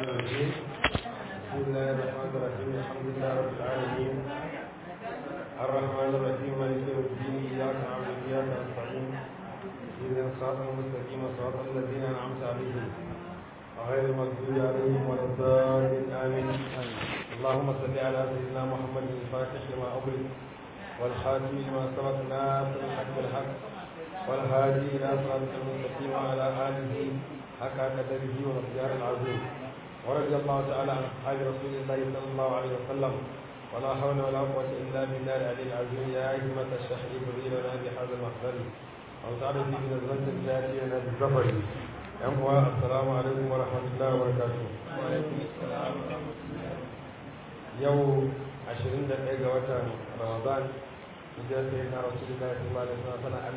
الرجيم بسم الله الرحمن الرحيم الحمد لله رب العالمين الرحمن الرحيم مالك يوم الدين إياك نعبد وإياك نستعين اهدنا الصراط المستقيم صراط الذين أنعمت عليهم غير المغضوب عليهم ولا الضالين آمين اللهم صل على سيدنا محمد الفاتح لما أغلق والخاتم لما سبق ناصر الحق بالحق والهادي إلى صراط المستقيم وعلى آله حق قدره ومقدار العظيم ورضي الله تعالى عن أصحاب رسول الله صلى الله عليه وسلم ولا حول ولا قوة إلا بالله العلي العظيم يا أئمة الشهر تضيلنا بهذا المحضر وتعالى في نزلة الجاهلية بالظفر السلام عليكم ورحمة الله وبركاته. وعليكم السلام ورحمة الله. يوم 20 دقيقة وتر رمضان إذا سيدنا رسول الله صلى الله عليه وسلم سنة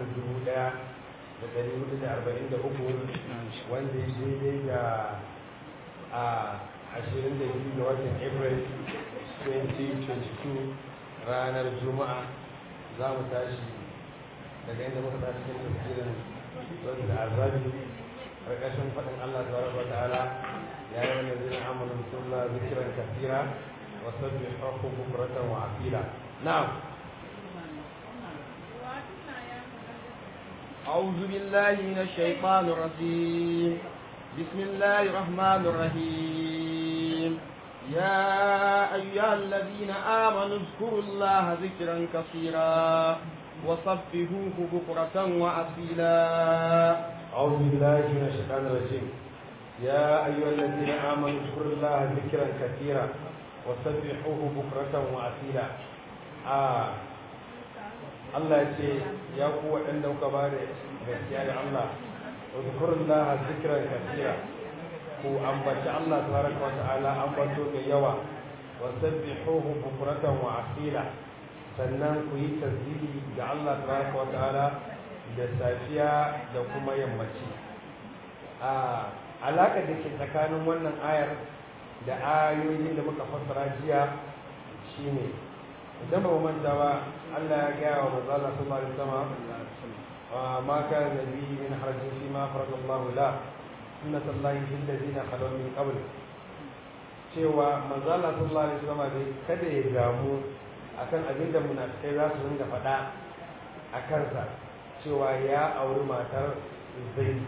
1443 wanda ya daidai da a 22 ga watan April 2022 ranar Juma'a za mu tashi daga inda muka tashi cikin tafsirin Suratul Azabi ƙarƙashin faɗin Allah tabaraka wa ta'ala ya yi wani zina amalin sunna zikiran kafira wa sabbihu bukratan wa asila. Na'am. أعوذ بالله من الشيطان الرجيم بسم الله الرحمن الرحيم يا أيها الذين آمنوا اذكروا الله ذكرا كثيرا وصبحوه بكرة وأصيلا أعوذ بالله من الشيطان الرجيم يا أيها الذين آمنوا اذكروا الله ذكرا كثيرا وسبحوه بكرة وأصيلا Allah ya ce ya ku waɗanda kuka ba da gaskiya da Allah uzkurullaha zikran kathira ku ambaci Allah tabaraka wa ta'ala ambato da yawa wa sabbihuhu bukratan wa asila sannan ku yi tasbihi ga Allah tabaraka wa ta'ala da safiya da kuma yammaci alaƙa da ke tsakanin wannan ayar da ayoyin da muka fassara jiya shine idan ba manta ba Allah ya gaya wa manzo Allah sallallahu alaihi wasallam ma kana nabi min harajin fi ma faradallahu la sunnatullahi fil ladina khalaw min qabl cewa manzo Allah sallallahu alaihi wasallam dai kada ya damu akan abin da munafikai za su ringa faɗa a kansa cewa ya auri matar Zaid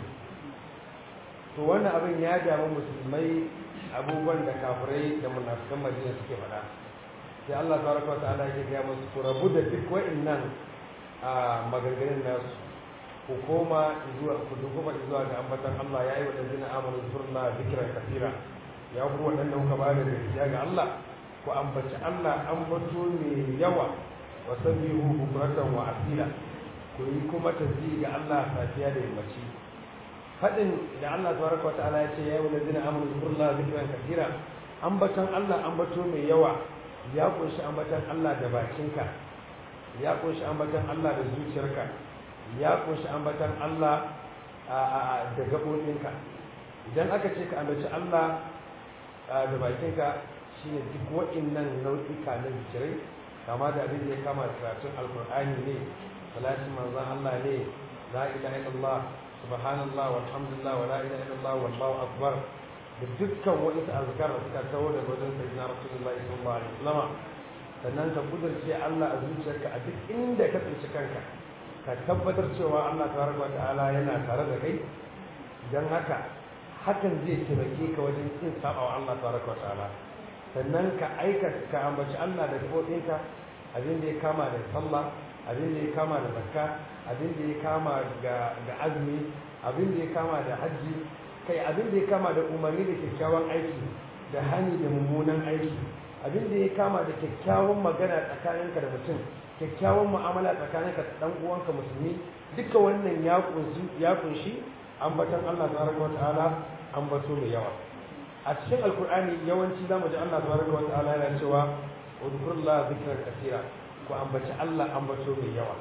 to wannan abin ya damu musulmai abubuwan da kafirai da munafikan Madina suke faɗa sai Allah tabaraka wa ta'ala yake ga musu ku rabu da duk wa'annan maganganun nasu ku koma zuwa ga ambatan Allah ya yi wa dazina amanu zurna zikran kathira ya ku waɗanda kuka ba da gaskiya ga Allah ku ambaci Allah ambato mai yawa wa sabbihu bukratan wa asila ku yi kuma tasbih ga Allah safiya da yammaci fadin da Allah tabaraka wa ta'ala ya ce ya yi wa dazina amanu zurna zikran kathira ambatan Allah ambato mai yawa ya kunshi ambatan Allah da bakinka ya kunshi ambatan Allah da zuciyarka ya kunshi ambatan Allah da gaɓoɓinka idan aka ce ka ambaci Allah da bakinka shine duk waɗannan nau'ika na zikirai kama da abin da ya kama da karatun alkur'ani ne salatin manzon Allah ne la ilaha illallah subhanallah walhamdulillah wa la ilaha illallah wallahu akbar da dukkan wani azkar da suka tawo daga wajen sayyidina rasulullahi sallallahu alaihi wasallam sannan ka kudurce Allah a zuciyarka a duk inda ka tsinci kanka ka tabbatar cewa Allah tabaraka ta'ala yana tare da kai dan haka hakan zai taimake ka wajen kin saba wa Allah tabaraka ta'ala sannan ka ka ambaci Allah da gaɓoɓinka abin da ya kama da sallah abin da ya kama da zakka abin da ya kama ga azumi abin da ya kama da hajji kai abin da ya kama da umarni da kyakkyawan aiki da hani da mummunan aiki abin da ya kama da kyakkyawan magana tsakaninka da mutum kyakkyawan mu'amala tsakaninka da dan uwanka musulmi duka wannan ya kunshi ambatan Allah tabaraka wataala ambato mai yawa a cikin alkur'ani yawanci zamu ji Allah tabaraka wataala yana cewa udkurullah zikran kaseera ku ambaci Allah ambato mai yawa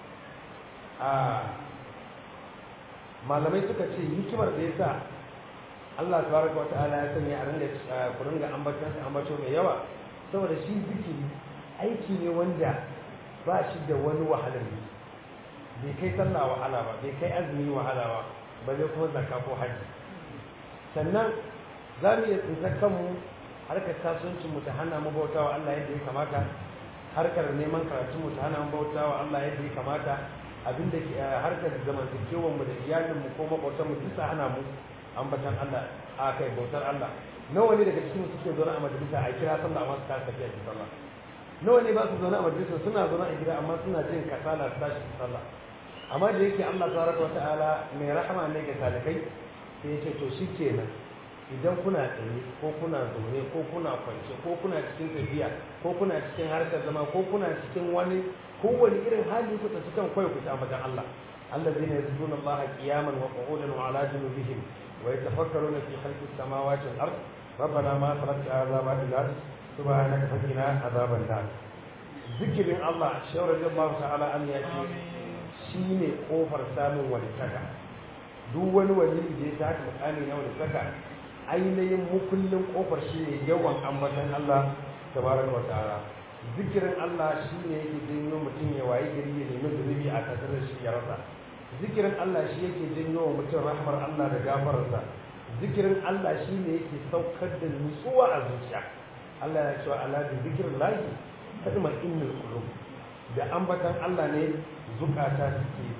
malamai suka ce hikimar da yasa Allah tabaraka wa ta'ala ya sanya a ringa ku ringa ambato mai yawa saboda shi zikiri aiki ne wanda ba shi da wani wahalar ne bai kai sallah wahala ba bai kai azumi wahala ba zai kuma zakka ko haji sannan za mu iya tsintar kanmu harkar kasuwancin mu ta hana mu bautawa Allah yadda ya kamata, harkar neman karatu mu ta hana mu bautawa Allah yadda ya kamata, abinda ke harkar zamantakewar mu da iyalin mu ko makwatan mu duka hana mu ambatan Allah a kai bautar Allah. Nawa ne daga cikin suke zaune a majalisa a kira sallah amma su kasa tafiya su sallah? Nawa ne ba su zaune a majalisa suna zaune a gida amma suna jin kasala su tashi su sallah? Amma da yake Allah tabaraka wa ta'ala mai rahama ne ga talikai, sai ya ce to shikenan idan kuna tsaye ko kuna zaune ko kuna kwance ko kuna cikin tafiya ko kuna cikin harkar zama ko kuna cikin kowane irin hali ku tsaci kan kwai ku ta ambatan Allah. allazina yazkuruna Allah qiyaman wa qu'udan wa ala junubihim wa yatafakkaruna fi khalqis samawati wal ard rabbana ma khalaqta hadha batila subhanaka faqina adhaban nar. zikirin Allah shawara Allah ta'ala an yaki shine kofar samun walitaka. duk wani wali da ya taka mukami na walitaka ainihin mukullin kofar shi ne yawan ambatan Allah tabaraka wa ta'ala. zikirin Allah shi ne yake janyo mutum ya wayi gari ya nemi zunubi a tattare da shi ya rasa. zikirin Allah shi yake janyo wa mutum rahmar Allah da gafararsa. zikirin Allah shi ne yake saukar da nutsuwa a zuciya. Allah ya cewa ala bi zikirin lahi tadma innal qulub. da ambatan Allah ne zukata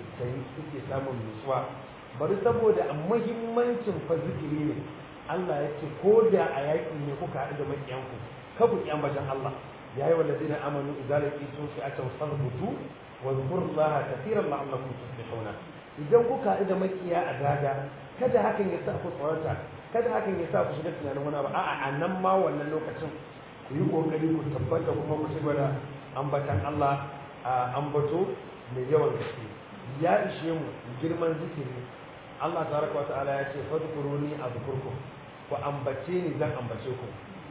suke samun nutsuwa. bari saboda muhimmancin fa zikiri ne Allah ya ce ko da a yaƙi ne kuka haɗu da maƙiyanku ka ku ambatan Allah. ya yi wallazina amanu idza laqitum fi'atan fasbutu wa dhkurullaha kathiran la'allakum tuflihuna. idan kuka haɗu da maƙiya a daga kada hakan ya sa ku tsorata, kada hakan ya sa ku shiga tunanin wani abu, a'a a nan ma wannan lokacin ku yi kokari ku tabbata kuma ku cigaba da ambatan Allah a ambato mai yawan gaske. ya ishe mu girman zikiri. Allah tabaraka wa ta'ala ya ce fadkuruni azkurkum, ku ambace ni zan ambace ku.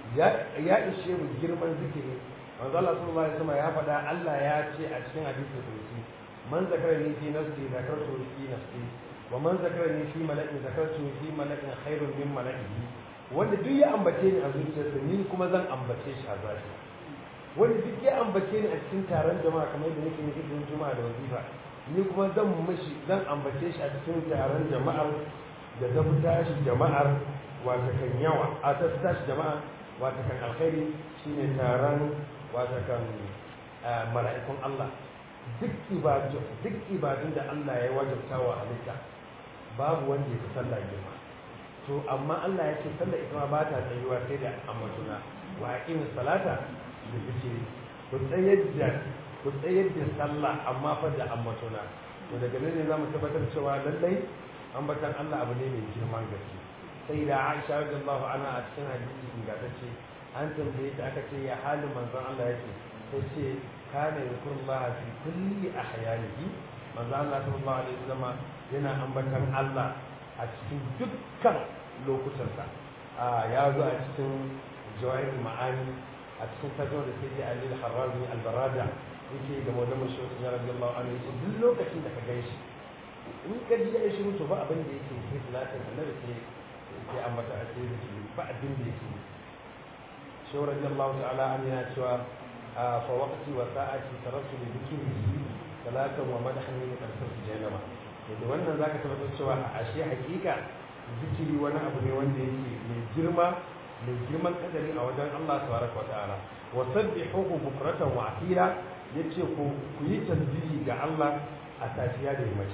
ya ishe mu girman zikiri. manzo Allah sallallahu alaihi wasallam ya faɗa, Allah ya ce a cikin hadisi kudusi, man zakarani fi nafsi zakartu fi nafsi wa man zakarani fi mala'in zakartu fi mala'in khairun min mala'ihi. wanda duk ya ambace ni a zuciyarsa ni kuma zan ambace shi a zahiri. wanda duk ya ambace ni a cikin taron jama'a kamar yadda nake cikin juma'a da wazifa, ni kuma zan ambace shi a cikin taron jama'ar da ta fi tashi jama'ar wata kan yawa a ta tashi jama'a wata kan alkhairi shine taron wata kan mala'ikun Allah. duk ibadun da Allah ya wajabta wa halitta babu wanda ya fi sallah girma. to amma Allah ya ce sallah ita ma ba ta tsayuwa sai da ambatuna wa aqimus salata da zikiri. ku tsayar da sallah amma fa da ambatuna. to daga nan ne zamu tabbatar cewa lallai ambatan Allah abu ne mai girman gaske. sai da Aisha radiyallahu anha a cikin hadisi ingantacce an tambaye ta aka ce ya halin manzon Allah yake, sai ce kana yazkurullaha fi kulli ahyanihi. manzon Allah sallallahu alaihi wasallam yana ambatan Allah a cikin dukkan lokutansa. ya zo a cikin jawahir ma'ani a cikin tajo da sai Ali al-Harrazi al-Barada yake da mawlamu Shaykh radiyallahu anhu yace duk lokacin da ka gaishe in ka ji ya shi mutu ba abin da yake sai salatin annabi sai ambata a cikin ba abin da yake. Shaykh radiyallahu ta'ala an yana cewa fa waqti wa sa'ati tarattu bi dhikrihi salatan wa madhan min al-farq jannama. da wannan zaka tabbatar cewa a ashe hakika zikiri wani abu ne wanda yake mai girman kadari a wajen Allah tabaraka wa ta'ala. wa sabbihuhu bukratan wa asila, yace ku yi tasbihi ga Allah a safiya da yammaci.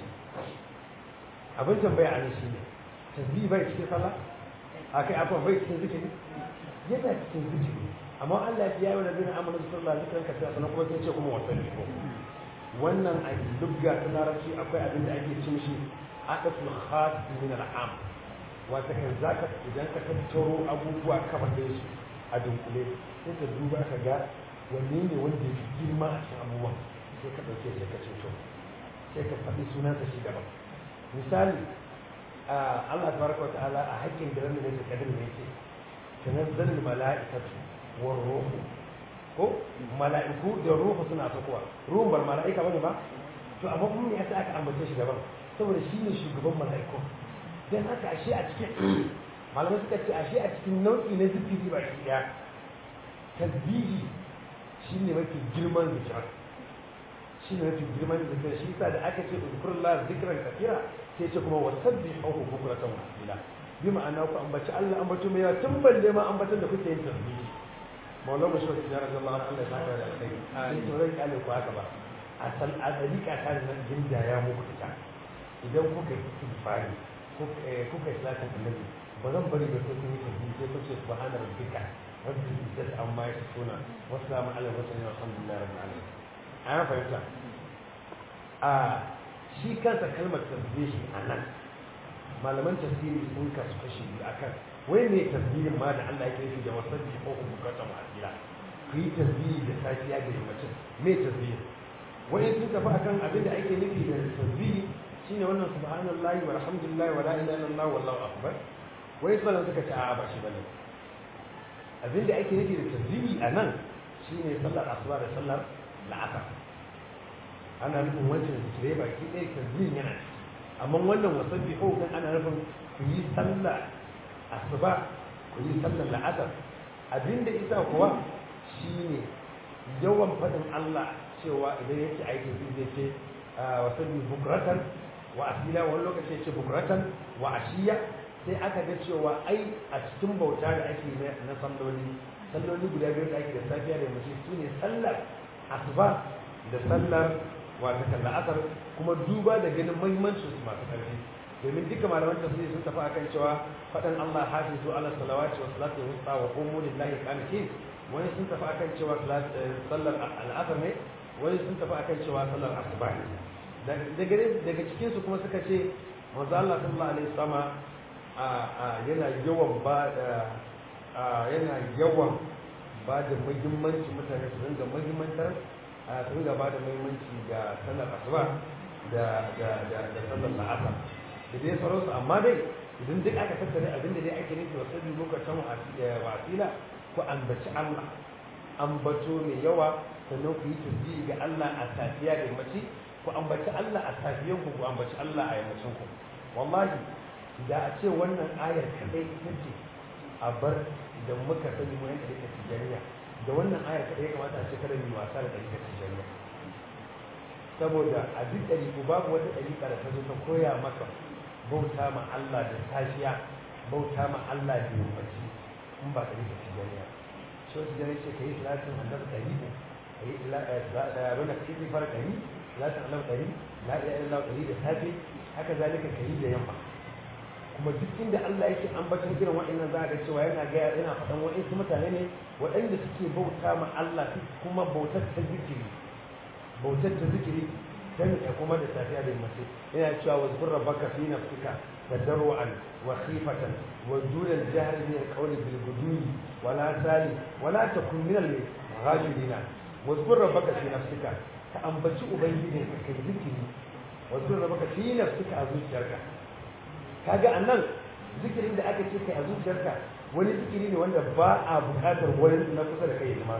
abin tambaya a nan shine tasbihi bai cikin sallah akai akwai bai cikin zikiri? yana cikin zikiri, amma Allah ya yi wa nabiyina amanu sallallahu alaihi wasallam kace sanan kuma sai ce kuma wasabbihu. wannan a dubga ta larabci akwai abin da ake cin shi aqatul khas min al-am. wata kan zaka idan ka tattaro abubuwa ka faɗe su a dunkule sai ka duba ka ga wanne ne wanda ya fi girma a cikin abubuwan, sai ka ɗauke sai ka ceto sai ka faɗi sunansa shi daban. misali Allah tabaraka wa ta'ala a haƙƙin da ranar da kadin ne yake tanazzalul mala'ikatu war ruhu, ko mala'iku da ruhu suna sakuwa. ruhun bar mala'ika bane ba, to amma kuma me yasa aka ambace shi daban? saboda shi ne shugaban mala'iku. dan haka ashe a cikin malamai suka ce ashe a cikin nau'i na zikiri ba shi daya tasbihi shine mafi girman zikir, shine mafi girman zikir. shi yasa da aka ce uzkurullah zikran kathira sai ce kuma wasabbihu bukratan wa asila, bi ma'ana ku ambaci Allah ambato mai yawa tun balle ma ambatan da kuke yin tasbihi maulana bashir ya radiyallahu anhu Allah ya saka da alkhairi sai to zai kale ku haka ba a san a dariƙa ta nan jinja ya muku ita idan kuka yi istighfari kuka yi salatin annabi ba zan bari da sai kun yi tasbihi sai kun ce subhana rabbika rabbil izzati amma yasifuna wa salamun ala mursalin walhamdulillahi rabbil alamin ana fahimta a shi kansa kalmar tasbihi anan malaman tafsiri sun kasu kashi biyu akan wai ne tasbihin ma da Allah yake yi da wasabbi ko bukatan asira ku yi tasbihi da safiya da yammacin me tasbihi wai sun tafi akan abin da ake nufi da tasbihi shine wannan subhanallahi walhamdulillahi wala ilaha illallah wallahu akbar wai sallan suka ce a'a ba shi bane abin da ake nufi da tasbihi anan shine sallar asuba da sallar la'asar ana nufin wancan zikirai baki ɗaya tasbihin yana amma wannan wasabbihu kan ana nufin ku yi sallah asuba ku yi sallar la'asar abinda isa kuwa shine yawan faɗin Allah cewa idan yake aiki zai ce wasabbi bukratan wa asila wani lokaci ya ce bukratan wa ashiya sai aka ga cewa ai a cikin bauta da ake na salloli guda biyar da ake da safiya da yammaci su ne sallar asuba da sallar wata kan la'asar kuma duba da ganin muhimmancin su masu ƙarfi domin duka malaman tafsiri sun tafi akan cewa faɗan Allah hafizu ala salawati wa salatu wusta wa qumu lillahi qanitin wani sun tafi akan cewa sallar al'asar ne wani sun tafi akan cewa sallar asuba ne daga cikin su kuma suka ce manzo Allah sallallahu alaihi wasallam yana yawan ba da muhimmanci mutane su dinga muhimmantar sun gaba da muhimmanci ga sallar asuba da sallar la'asar da dai sauransu amma dai idan duk aka tattare abin da dai ake nufi wasu biyu lokacin wasila ko ambaci Allah ambato mai yawa sannan ku yi tasbihi ga Allah a safiya da yammaci ku ambaci Allah a safiyan ku ambaci Allah a yammacin ku wallahi da a ce wannan ayar kadai ita ce a bar da muka sani mu yanka da tijaniya da wannan ayar kadai kamata a ce kada mu wasa da dalilin tijaniya saboda a duk ɗariƙu babu wata ɗariƙa da ta zo ta koya maka bauta ma Allah da safiya bauta ma Allah da yammaci in ba ɗariƙa tijaniya shi wata jani ce ka yi salatin annabi ɗariƙu ka yi rana ka yi fara ɗari salatin annabi ɗari la iya illallah ɗari da safe haka zalika ka yi da yamma kuma duk inda Allah yake ambaton irin waɗannan za a ga cewa yana faɗan waɗansu mutane ne waɗanda suke bauta ma Allah kuma bautar ta zikiri dan ya kuma da safiya da mace yana cewa wa zkur rabbaka fi nafsika tadarruan wa khifatan wa dun al-jahr min al-qawl bil ghudwi wa la sali wa la takun min al-ghafilin wa zkur rabbaka fi nafsika ka ambaci ubangijin ka kai zikiri wa zkur rabbaka fi nafsika a zuciyarka kaga annan zikirin da aka ce kai a zuciyarka wani zikiri ne wanda ba a buƙatar wani na kusa da kai ya zama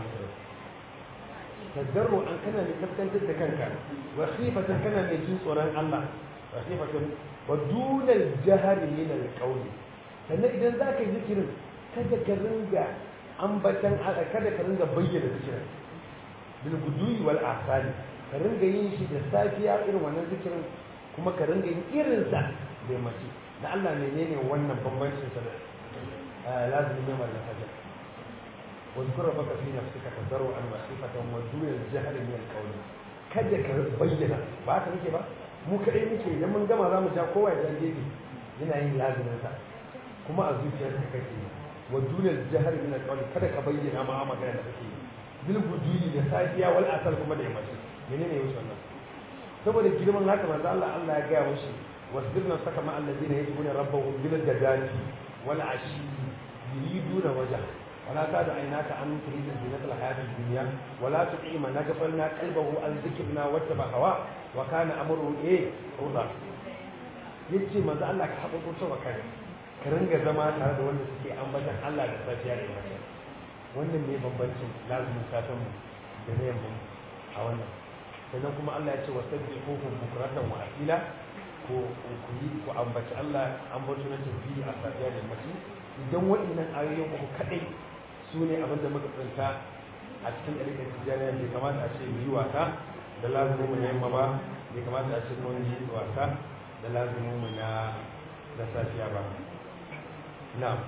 tadarru an kana mai tabbatar da kanka wa khifatan kana mai jin tsoron Allah wa khifatan wa dunal jahri min al-qawl sannan idan zaka yi zikirin kada ka ringa ambatan kada ka ringa bayyana zikirin bil gudui wal asali ka ringa yin shi da safiya irin wannan zikirin kuma ka ringa yin irin sa da mace da Allah menene wannan bambancin sa da lazimi ne wannan haja واذكر ربك في نفسك تضرعا وخيفة ودون الجهل من القول kada ka bayyana ba haka nake ba mu kadai muke idan mun gama za mu ja kowa ya dan gefe yana yin lazimin sa kuma a zuciyar ka kake wa dunal jahr min alqawl kada ka bayyana ma magana da kake bil guduli da safiya wal asal kuma da yammaci menene yau wannan saboda girman haka manzo Allah ya ga mushi wasbirna saka ma alladhina yad'una rabbahum bil ghadati wal ashi yuriduna wajha ولا تعد عيناك عن تريد زينة الحياة الدنيا ولا تطع من غفلنا قلبه عن ذكرنا واتبع هواه وكان أمره فرطا yace manzo Allah ka haɓa ko kai ka ringa zama tare da wanda suke ambatan Allah da safiya da yamma wannan ne bambancin lazumin satan mu da ne mu a wannan sannan kuma Allah ya ce wasabbihu bukratan wa asila ko ku ambaci Allah ambaci na tafi a safiya da yamma idan waɗannan ayoyin ku kadai su ne abin da muka tsinta a cikin ɗariƙar tijjaniya bai kamata a ce mu yi wasa da lazumin mu na yamma ba bai kamata a ce mun yi wasa da lazumin mu na safiya ba na'am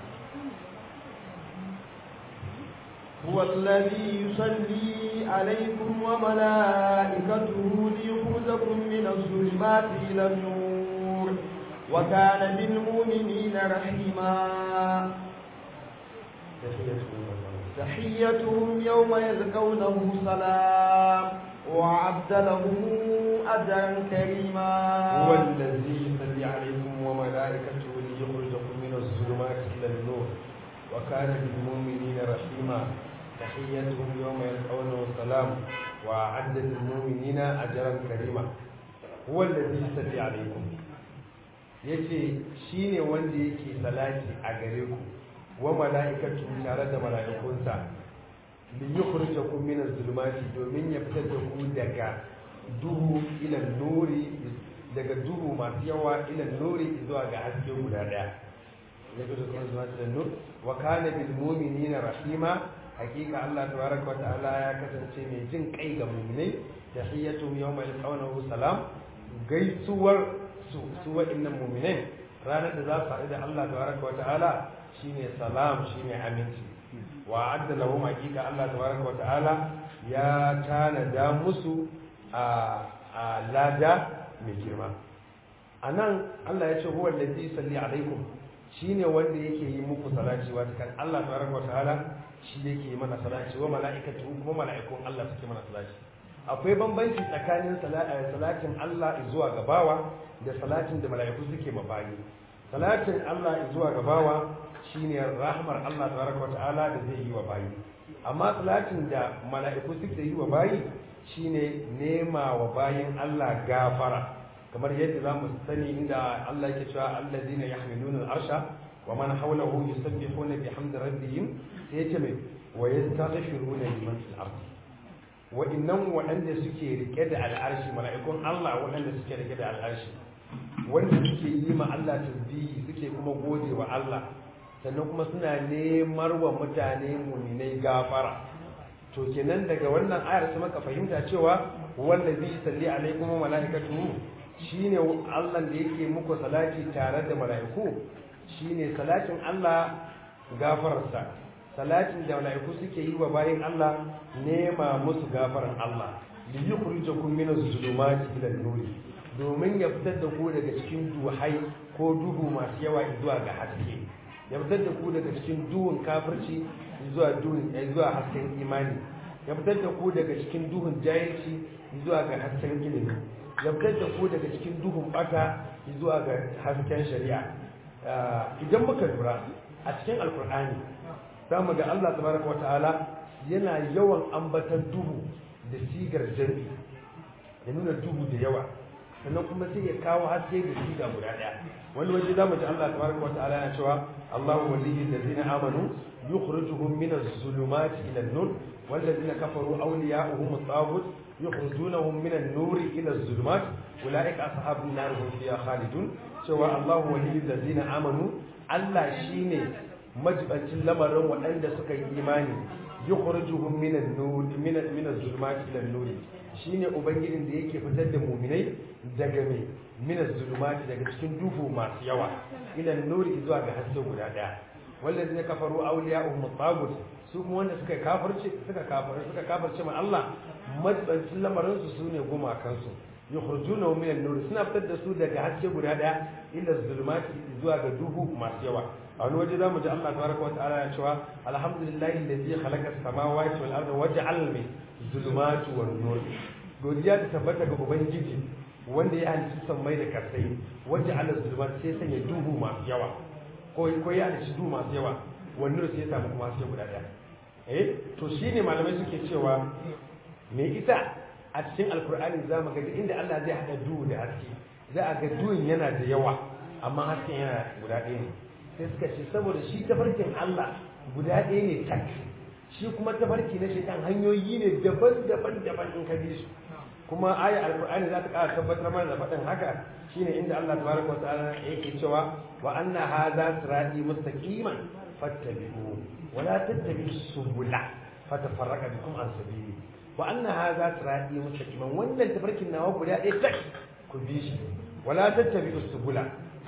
هو الذي يصلي عليكم وملائكته ليخرجكم من الظلمات إلى النور وكان بالمؤمنين رحيما تحيتهم يوم يلقونه سلام وأعد لهم أجرا كريما هو الذي يصلي عليكم وملائكته ليخرجكم من الظلمات إلى النور وكان بالمؤمنين رحيما تحيتهم يوم يلقونه سلام وأعد للمؤمنين أجرا كريما هو الذي يصلي عليكم yace shine wanda yake salati a gare ku wa mala'ikatu tare da mala'ikunsa li yukhrijakum min az-zulumati domin ya fitar da ku daga duhu ila nuri, daga duhu masu yawa ila nuri zuwa ga haske guda daya daga duhu zuwa ga nur wa kana bil mu'minina rahima hakika Allah tabaraka wa ta'ala ya kasance mai jin kai ga mu'minai tahiyatu yawma yalqawnahu salam gaisuwar su waɗannan mu'minai ranar da za su haɗu da Allah tabaraka wa ta'ala shine salam, shine aminci. Wa adda lahum hakika Allah tabaraka wa ta'ala ya tanada musu a lada mai girma. Anan Allah ya ce huwa allazi salli alaikum, shine wanda yake yi muku salati, wato kan Allah tabaraka wa ta'ala shi yake yi mana salati, wa mala'ikatu kuma mala'ikun Allah suke mana salati. Akwai bambanci tsakanin salatin Allah zuwa gabawa da salatin da mala'iku suke mabayi. Salatin Allah zuwa gabawa shine rahmar Allah tabaraka wata'ala da zai yi wa bayi, amma salatin da mala'iku suke yi wa bayi shine nema wa bayin Allah gafara, kamar yadda zamu sani inda Allah yake cewa allazina yahmiluna al-arsha wa man hawlahu yusabbihuna bihamdi rabbihim, sai yace mai wa yastaghfiruna liman fil ardi. Wa'innan waɗanda suke rike da al'arshi, mala'ikun Allah waɗanda suke rike da al'arshi, wanda suke yi ma Allah tasbihi, suke kuma gode wa Allah, sannan kuma suna nemar wa mutane muminai gafara. To kenan daga wannan ayar sai maka fahimta cewa wallazi salli alaikum wa malaikatuhu shine Allah da yake muku salati tare da malaiku, shine salatin Allah gafararsa, salatin da malaiku suke yi wa bayin Allah nema musu gafaran Allah, li yukhrijakum min az-zulumati ila an-nur, domin ya fitar da ku daga cikin duhai ko duhu masu yawa zuwa ga haske, ya fitar da ku daga cikin duhun kafirci zuwa hasken imani, ya fitar da ku daga cikin duhun jahilci zuwa ga hasken ilimi, ya fitar da ku daga cikin duhun bata zuwa ga hasken shari'a. Idan muka lura a cikin alkur'ani za mu ga Allah tabaraka wa ta'ala yana yawan ambatan duhu da sigar jami, ya nuna duhu da yawa, sannan kuma sai ya kawo haske da siga guda daya. wani waje za mu ji Allah tabaraka wa ta'ala yana cewa Allahu waliyyu allazina amanu yukhrijuhum min az-zulumati ila an-nur wallazina kafaru awliya'uhum at-taghut yukhrijunahum min an-nur ila az-zulumat ulaika ashabun nar hum fiha khalidun. cewa Allahu waliyyu allazina amanu, Allah shine majibancin lamarin waɗanda suka yi imani, yukhrijuhum min an-nur min az-zulumati ila an-nur, shine ubangijin da yake fitar da mu'minai daga mai min az-zulumati, daga cikin duhu masu yawa ila an-nuri zuwa ga haske guda daya. wallazina kafaru awliya'uhum at-taghut, su kuma wanda suka kafirce ma Allah, majibancin lamarin su sune gumakan su, yukhrijunahum min an-nur, suna fitar da su daga haske guda daya ila az-zulumati zuwa ga duhu masu yawa. a wani waje zamu ji Allah tabaraka wa ta'ala ya cewa alhamdulillahi allazi khalaqa as-samawati wal arda wa ja'ala az-zulumati wan nur. godiya ta tabbata ga ubangiji wanda ya halicci sammai da kasai, wanda ala zulmat sai sanya duhu masu yawa, ko ya halicci duhu masu yawa, wannan sai ya samu kuma sai guda daya. To shine malamai suke cewa me ita a cikin alkur'ani za mu ga inda Allah zai hada duhu da haske, za a ga duhun yana da yawa amma hasken yana guda ɗaya ne. Sai suka ce saboda shi tafarkin Allah guda ɗaya ne tak, shi kuma tafarki na shaitan hanyoyi ne daban-daban in ka bi su. kuma aya alqur'ani za ta ƙara tabbatar mana da faɗin haka, shine inda Allah tabaraka wa ta'ala yake cewa wa anna hadha sirati mustaqiman fattabi'u wa la tattabi'us subula fatafarraqa bikum an sabili. wa anna hadha sirati mustaqiman, wannan tafarkin nawa guda ɗaya tak ku bi shi, wa la tattabi'us subula,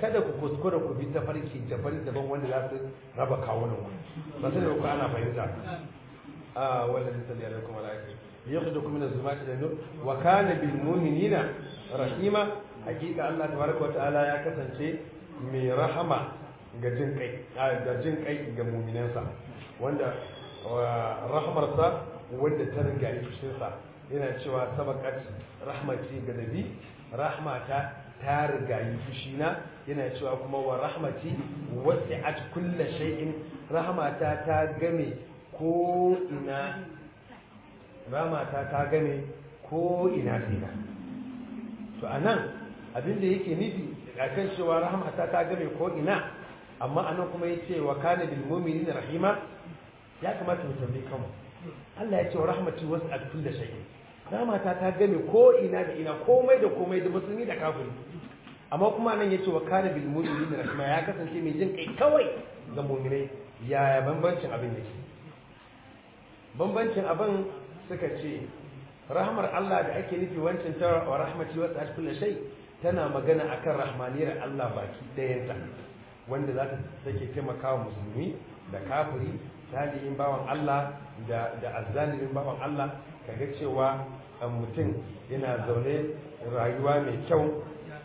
kada ku kuskura ku bi tafarki daban wanda za su raba kawunan ku ba sai da ku ana fahimta wallahi sallallahu alaihi wa sallam yakhdukum min az-zulumati ila nur wa kana bil mu'minina rahima hakika Allah tabaraka wa ta'ala ya kasance mai rahama ga jin kai ga mu'minansa wanda rahmarsa wanda ta riga yi fushinsa yana cewa sabaqat rahmati ga nabi rahmata ta riga yi fushina yana cewa kuma wa rahmati wasi'at kulli shay'in rahmata ta game ko ina rahmata ta game ko ina fina to anan abinda yake nufi akan cewa rahmata ta game ko ina amma anan kuma yace wa kana bil mu'minina rahima ya kamata mu tambaye kanmu Allah ya ce wa rahmati wasi'at kulli shay'in rahmata ta game ko ina da ina komai da musulmi da kafiri amma kuma nan yace wa kana bil mu'minina rahima ya kasance mai jin kai kawai ga mu'minai yaya bambancin abin yake bambancin abin suka ce rahmar Allah da ake nufi wancan ta wa rahmati wa ta'ala kullu shay tana magana akan rahmaniyar Allah baki dayanta wanda za ta take taimakawa musulmi da kafiri salihin bawan Allah da azzalimin bawan Allah kaga cewa mutum yana zaune rayuwa mai kyau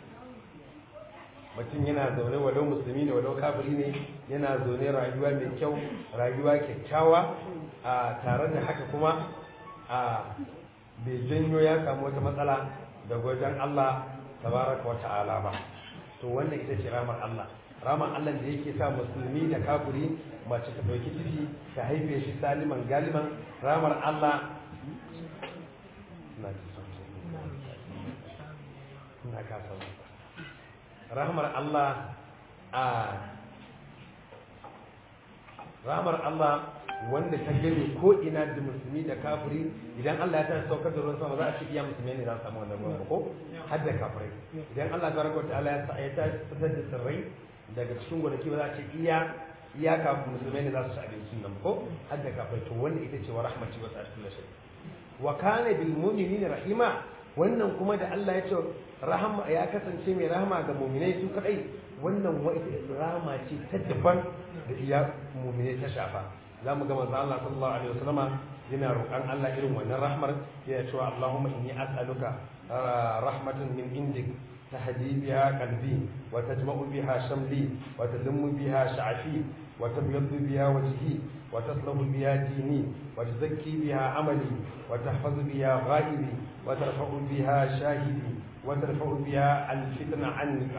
mutum yana zaune walau musulmi ne walau kafiri ne yana zaune rayuwa mai kyau rayuwa kyakkyawa a tare da haka kuma bai janyo ya samu wata matsala daga wajen Allah tabaraka wa ta'ala ba to wannan ita ce ramar Allah ramar Allah da yake sa musulmi da kafiri mace ta dauki ciki ta haife shi saliman galiman ramar Allah na kasa rahmar Allah rahmar Allah wanda ta gane ko ina da musulmi da kafiri idan Allah ya ta saukar da ruwan sama za a ci iya musulmi ne za su samu wannan ruwan ko har da kafirai idan Allah tabaraka ta'ala ya ta fitar da sirrai daga cikin gonaki ba za a ce iya kafin musulmi ne za su ci abincin nan ko har da kafirai to wannan ita ce wa rahmati wa sa'atul shay wa kana bil mu'minina rahima wannan kuma da Allah ya ce rahama ya kasance mai rahama ga mu'minai su kadai wannan wa ita rahama ce ta daban da iya mu'minai ta shafa zamu ga manzo Allah sallallahu alaihi wasallama yana roƙan Allah irin wannan rahmar yana cewa Allahumma inni as'aluka rahmatan min indik tahdi biha qalbi wa tajma'u biha shamli wa tadummu biha sha'fi wa tabyaddu biha wajhi wa taslahu biha dini wa tuzakki biha amali wa tahfazu biha ghaibi wa tarfa'u biha shahidi wa tarfa'u biha al-fitna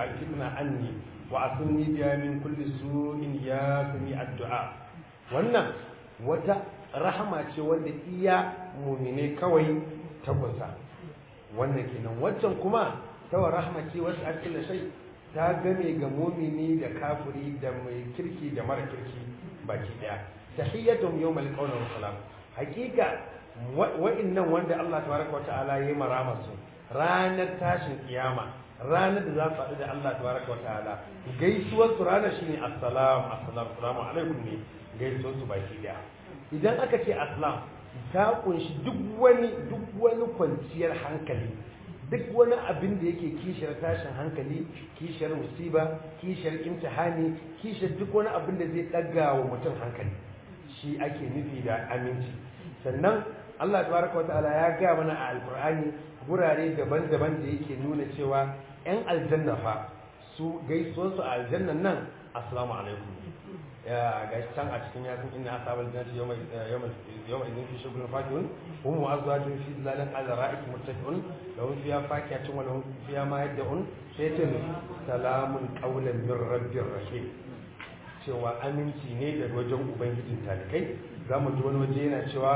anni wa asunni biha min kulli su'in ya sami addu'a wannan wata rahama ce wanda iya mumine kawai ta kunsa wannan kenan waccan kuma tawa rahama ce wasu akila shai ta game ga mumini da kafiri da mai kirki da mara kirki baki daya tahiyatum yawmal qawli wa salam hakika wa'annan wanda Allah tabaraka wa ta'ala yayi marama su ranar tashin kiyama ranar da za su haɗu da Allah tabaraka wa ta'ala gaisuwar su ranar shine assalamu alaikum ne gaisuwar su baki daya idan aka ce aslam ta kunshi duk wani kwanciyar hankali duk wani abin da yake kishiyar tashin hankali kishiyar musiba kishiyar imtihani kishiyar duk wani abin da zai ɗaga wa mutum hankali shi ake nufi da aminci sannan Allah tabaraka wa ta'ala ya gaya mana a alkur'ani gurare daban-daban da yake nuna cewa 'yan aljanna fa su gaisuwarsu a aljannan nan assalamu alaikum ya ga can a cikin yasin inna asabal jannati yawma idin fi shughulin fakihun hum wa azwajun fi dhilalin ala ra'ik muttaqiun lahum fiha fakihatun wa lahum fiha ma yad'un sayyidu salamun qawlan min rabbir rahim cewa aminci ne daga wajen ubangijin talikai zamu ji wani waje yana cewa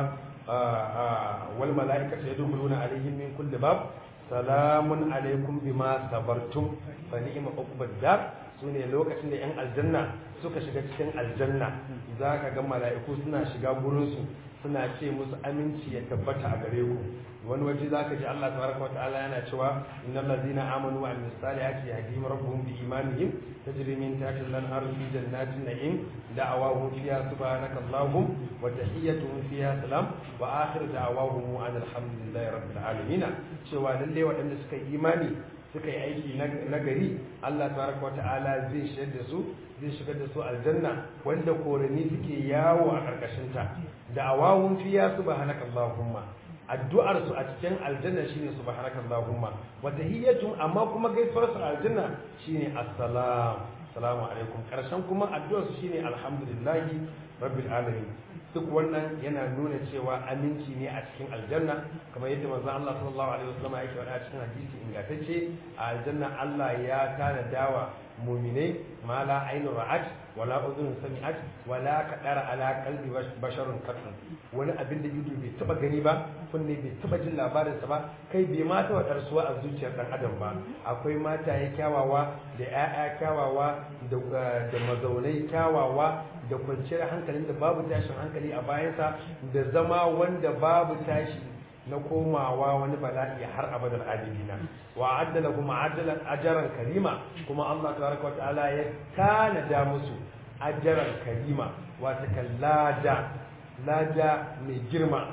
wal mala'ikatu yadkhuluna alaihim min kulli bab salamun alaikum bima sabartum fa ni'ma uqbad dar sune lokacin da yan aljanna suka shiga cikin aljanna zaka ga mala'iku suna shiga gurin su suna ce musu aminci ya tabbata a gare ku wani waje zaka ji Allah tabaraka wa ta'ala yana cewa innal ladzina amanu wa amilus salihati yahdihim rabbuhum bi imanihim tajri min tahtiha al-anharu fi jannatin na'im da'awahum fiha subhanaka allahumma wa tahiyyatuhum fiha salam wa akhiru da'awahum alhamdulillahi rabbil alamin cewa lalle waɗanda suka yi imani suka yi aiki na gari Allah tabaraka wata'ala zai shigar da su aljanna wanda korani suke yawo a karkashin ta da awawun fiya subhanakallahumma addu'ar su a cikin aljanna shine subhanakallahumma wa tahiyyatun amma kuma gaisuwar su aljanna shine assalamu alaikum karshen kuma addu'ar su shine alhamdulillahi rabbil alamin duk wannan yana nuna cewa aminci ne a cikin aljanna kamar yadda manzo Allah sallallahu alaihi wasallam yake faɗa cikin hadisi ingantacce a aljanna Allah ya tanadawa mu'minai ma la ainu ra'at wala udhun sami'at wala kadara ala qalbi basharun qatl wani abin da ido bai taba gani ba kunne bai taba jin labarin sa ba kai bai ma taba darsuwa a zuciyar dan adam ba akwai mataye kyawawa da ƴaƴa kyawawa da mazaunai kyawawa da kwanciyar hankalin da babu tashin hankali a bayansa da zama wanda babu tashi na komawa wani bala'i har abadal adilina wa addala kuma ajaran karima kuma Allah tabaraka wataala ya tanada musu ajaran karima wata kallada mai girma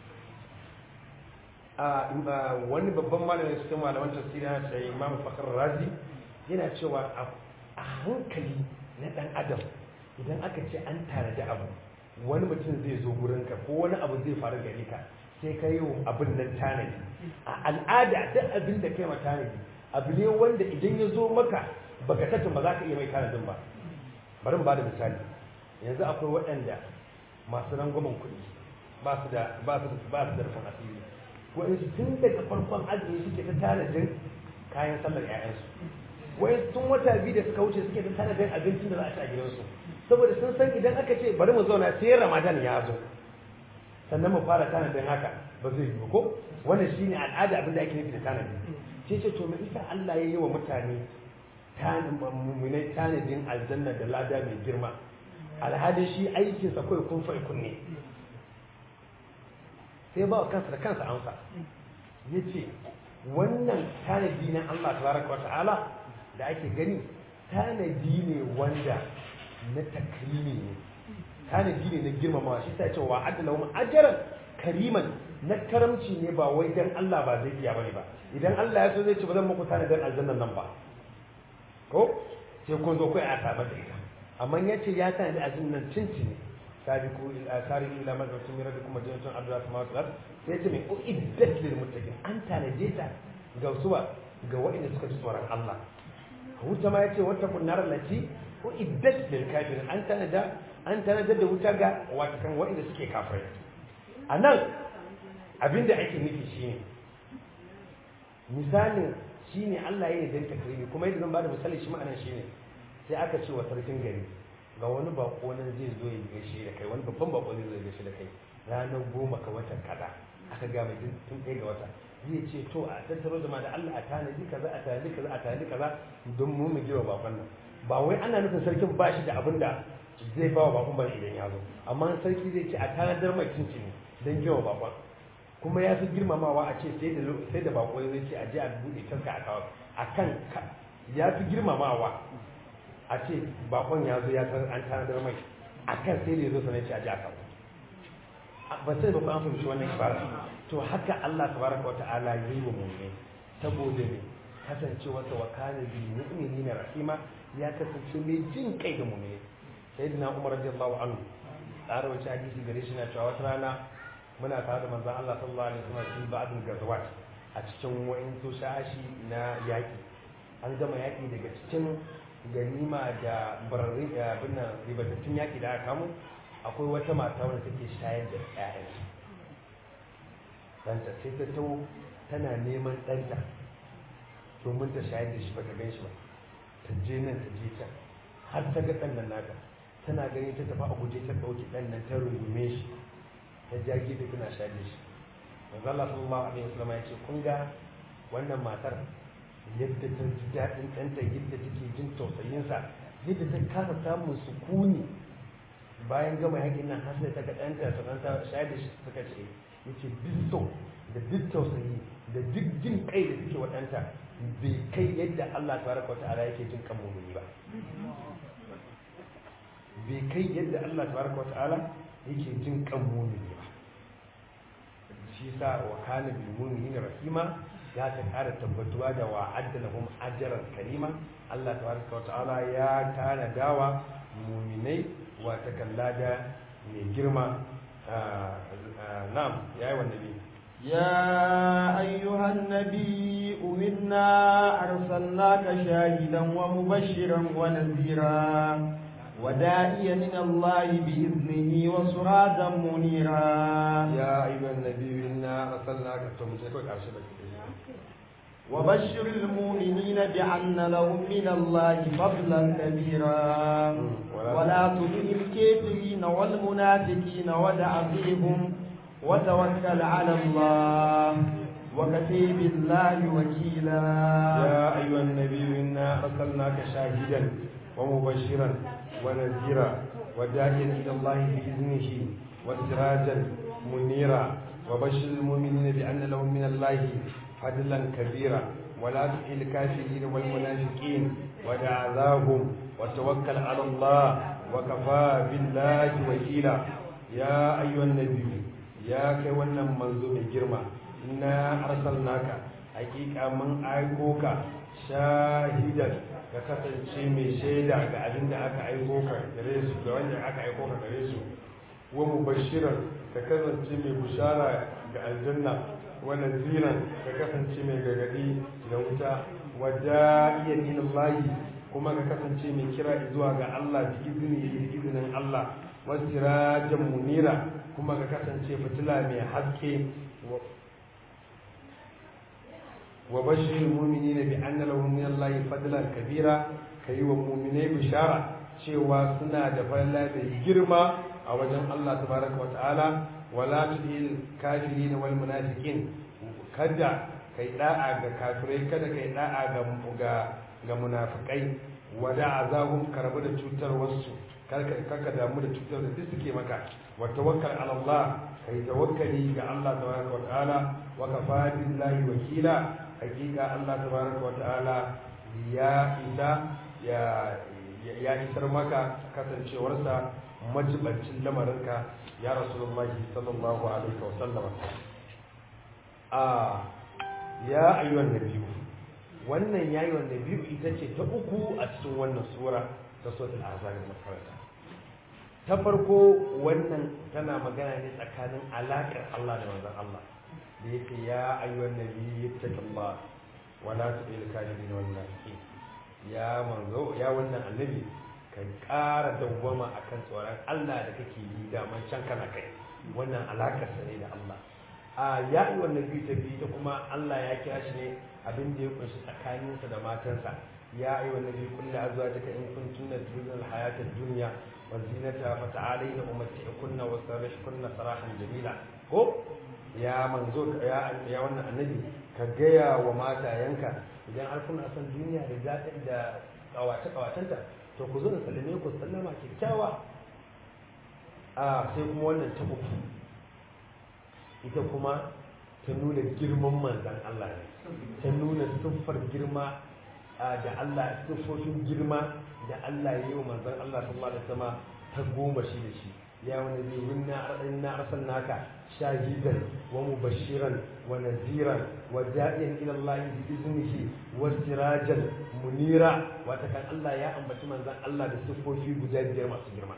wani babban malamin cikin malaman tafsiri na sai Imam Fakhr Razi yana cewa a hankali na dan adam idan aka ce an tanada abu wani mutum zai zo gurinka ko wani abu zai faru gare ka sai ka yi abin nan tanadi a al'ada duk abin da kai ma tanadi abu ne wanda idan ya zo maka baka tattun ba za ka iya mai tanadin ba bari mu bada misali yanzu akwai waɗanda masu rangwamen kuɗi ba su da rufin asiri wa'insu tun daga farkon azumi suke ta tanadin kayan sallar 'ya'yansu wa'insu tun wata biyu da suka wuce suke ta tanadin abincin da za a ci a gidansu saboda sun san idan aka ce bari mu zauna sai ramadan ya zo sannan mu fara tanadin haka ba zai yi ko wannan shine al'ada abin da ake nufi da tanadi sai ce to me isa Allah ya yi wa mutane mu'minai tanadin aljanna da lada mai girma alhali shi aikin sa kai kun fa kunne sai ba kansa da kansa amsa yace wannan tanadi na Allah tabaraka wata'ala da ake gani tanadi ne wanda na takrimi ne tanadi ne na girmamawa shi sai ce wa adala wa ajran kariman na karamci ne ba wai dan Allah ba zai iya bane ba idan Allah ya so zai ce ba zan muku tanadin aljannan nan ba ko sai kun zo kai a saba da ita amma yace ya tanadi aljannan cincin sabiqu ila madrasatin min rabbikum jannatun arduha samawati wal ard sai ce mai uiddat lil muttaqin an tanade ta ga suwa ga waɗanda suka ji tsoron Allah wuta ma yace wata kunnar lati uiddat lil kafirin an tanadar da wuta ga watakan waɗanda suke kafirai a nan abinda ake nufi shine misalin shine Allah ya yi dan takrimi kuma yadda zan bada misali shi ma'anar shine sai aka ce wa sarkin gari ga wani bako nan zai zo ya gaishe da kai wani babban bako zai zo ya gaishe da kai ranar 10 ga watan kaza aka ga mai tun 1 ga wata zai ce to a tattaro jama'a da Allah a tanadi kaza a tanadi kaza don mu gina bakon nan ba wai ana nufin sarkin bashi da abin da zai ba wa bakon bane idan ya zo amma sarki zai ce a tanadar mai cincin don gina bakon kuma ya fi girmamawa a ce sai da bako zai ce a je a buɗe kanka a kawo a kan ya fi girmamawa a ce bakon ya zo ya san an tanadar mai a kan sai da ya zo sanar ce a je a kawo ba sai ba ku an fahimci wannan ibara to haka Allah tabaraka wa ta'ala ya yi wa mu'mini saboda ne kasancewarsa wa kana bil mu'minina rahima ya kasance mai jin kai da mu'mini sayyidina Umar radiyallahu anhu tsara wace hadisi gare shi na cewa wata rana muna tare da manzon Allah sallallahu alaihi wasallam cikin ba'dul gazawat a cikin wa'in to shashi na yaki an gama yaki daga cikin ganima da bararri abin nan ribatattun yaki da aka kamo akwai wata mata wanda take shayar da ƴaƴanta ɗanta sai ta taho tana neman ɗanta domin ta shayar da shi ba ta gan shi ba ta je nan ta je can har ta ga ɗan nan nata tana gani ta tafi a guje ta ɗauki ɗan nan ta rungume shi ta ja gefe tana shayar da shi manzo Allah sallallahu alaihi wasallam ya ce kun ga wannan matar yadda ta ji daɗin ɗanta yadda take jin tausayinsa yadda ta kasa samun sukuni bayan gama yakin nan har sai ta ga ɗanta ta ɗanta shayar da shi suka ce yace duk so da duk tausayi da duk jin kai da suke waɗanta bai kai yadda Allah tabaraka wata'ala yake jin kan mu'mini ba bai kai yadda Allah tabaraka wata'ala yake jin kan mu'mini ba shi yasa wa kana bil mu'minina rahima ya ta ƙara tabbatuwa da wa'adda lahum ajran karima Allah tabaraka wa ta'ala ya tana dawa mu'minai wa takallada mai girma na'am yayi wannan يا أيها النبي إنا أرسلناك شاهدا ومبشرا ونذيرا وداعيا إلى الله بإذنه وسراجا منيرا يا أيها النبي إنا أرسلناك وبشر المؤمنين بأن لهم من الله فضلا كبيرا ولا تطع الكافرين والمنافقين ودع فيهم وتوكل على الله وكفى بالله وكيلا يا أيها النبي إنا أرسلناك شاهدا ومبشرا ونذيرا وداعيا إلى الله بإذنه وسراجا منيرا وبشر المؤمنين بأن لهم من الله فضلا كبيرا ولا تطع الكافرين والمنافقين ودع ذاهم وتوكل على الله وكفى بالله وكيلا يا أيها النبي ya kai wannan manzo mai girma inna arsalnaka hakika mun aiko ka shahidan ka kasance mai shaida ga abin da aka aiko ka gare su ga wanda aka aiko ka gare su wa mubashiran ka kasance mai bushara ga aljanna wa naziran ka kasance mai gargadi da wuta wa da'iyan ila Allah kuma ka kasance mai kira zuwa ga Allah bi izinin Allah wa sirajan munira kuma ka kasance fitila mai haske wa bashir mu'minina bi anna lahum min Allahi fadlan kabira kai wa mu'minai bishara cewa suna da falala da girma a wajen Allah tabaraka wa ta'ala wala tudil kafirin wal munafiqin kada kai da'a ga kafirai kada kai da'a ga munafikai wada azabun karbu da cutar wasu karka damu da cutar da duk suke maka wa tawakkal ala Allah kai tawakkali ga Allah tabaraka wa ta'ala wa kafa billahi wakila hakika Allah tabaraka wa ta'ala ya isar maka kasancewarsa majibancin lamarinka ya rasulullahi sallallahu alaihi wa sallam ya ayyuhan nabiyyu wannan ya ayyuhan nabiyyu ita ce ta uku a cikin wannan sura ta suratul ahzab makaranta ta farko wannan tana magana ne tsakanin alaƙar Allah da manzon Allah da yake ya ayyuhan nabiyyu ittaqillah wa la tu'il kafirin wal munafiqin ya manzo ya wannan annabi ka ƙara dawwama akan tsoron Allah da kake yi daman can kana kai wannan alaƙar sa ne da Allah ya ayyuhan nabiyyu ta biyu ta kuma Allah ya kira shi ne abin da ya kunshi tsakaninsa da matansa ya ayyuhan nabiyyu qul li azwajika in kuntunna turidna al-hayata ad-dunya wa zinataha fata'alayna umatti'kunna wa sarrihkunna sarahan jamila ko ya manzo ya wannan annabi ka gaya wa matayanka idan har kuna son duniya da daɗin da kawatanta to ku zo da sallame ku sallama kyakkyawa sai kuma wannan ta uku ita kuma ta nuna girman manzan Allah ne ta nuna siffar girma da Allah siffofin girma da Allah ya yi wa manzan Allah sallallahu alaihi wasallam ta goma shi da shi ya wani zai inna arsalnaka shahidan wa mubashiran wa naziran wa da'iyan ila Allah bi iznihi wa sirajan munira wata kan Allah ya ambaci manzan Allah da siffofi guda biyar masu girma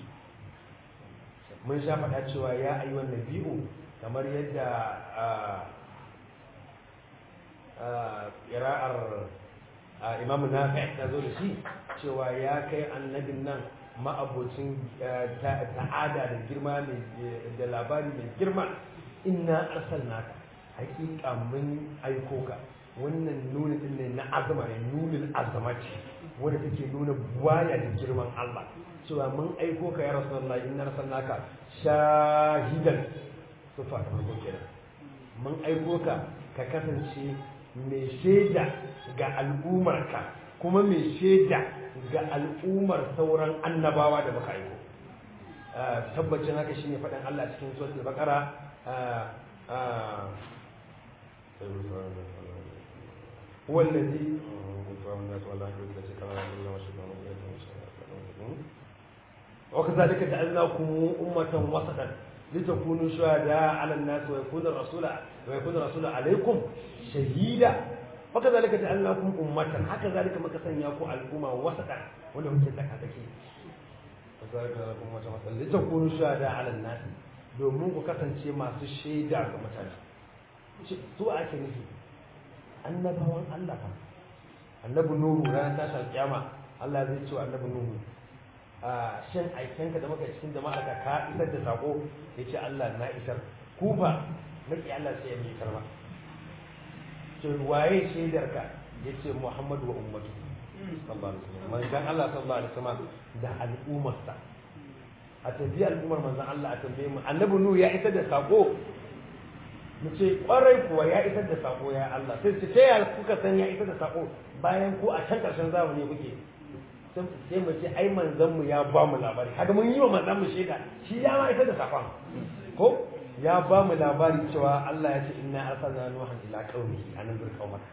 mun sha faɗa cewa ya ayyuhan nabiyyu kamar yadda ƙira'ar imamu nafi' ta zo da shi cewa ya kai annabin nan ma'abocin ta'ada da girma da labari mai girma inna arsalnaka hakika mun aiko ka wannan nuni din ne na azama ne nunin azama ce wanda take nuna buwaya da girman Allah cewa mun aiko ka ya rasulullahi inna arsalnaka shahidan sufa ta farko kenan mun aiko ka ka kasance mai shaida ga al'ummarka kuma mai shaida ga al'ummar sauran annabawa da muka aiko tabbacin haka shine faɗin Allah cikin suratul baqara wallazi وكذلك جعلناكم أمة وسطا litakunu shuhada 'ala an-nas wa yakuna rasulu alaykum shahida haka zalika ja'alnakum ummatan haka zalika muka sanya ku al'umma wasata wanda kuke tsaka-tsaki zalika lakum ummatan wasata litakunu shuhada 'ala an-nas domin ku kasance masu shaida ga mutane su ake nufi annabawan Allah fa annabi nuhu ranar tashin kiyama Allah zai ce wa annabi nuhu shin aikenka da muka cikin jama'a ka isar da sako yace Allah na isar ku ba maki Allah sai ya mai karba to waye shaidar ka yace Muhammadu wa ummatu sallallahu alaihi wasallam manzon Allah sallallahu alaihi wasallam da al'ummarsa a tafi al'ummar manzon Allah a tambaye mu annabi nuhu ya isar da sako mu ce kwarai kuwa ya isar da sako ya Allah sai su ce ya kuka san ya isar da sako bayan ku a can karshen zamani kuke sai mu ce ai manzon mu ya ba mu labari haka mun yi wa manzon mu shaida shi ya ma isar da sakon ko ya ba mu labari cewa Allah ya ce inna arsalna nuhan ila qaumihi an anzir qaumaka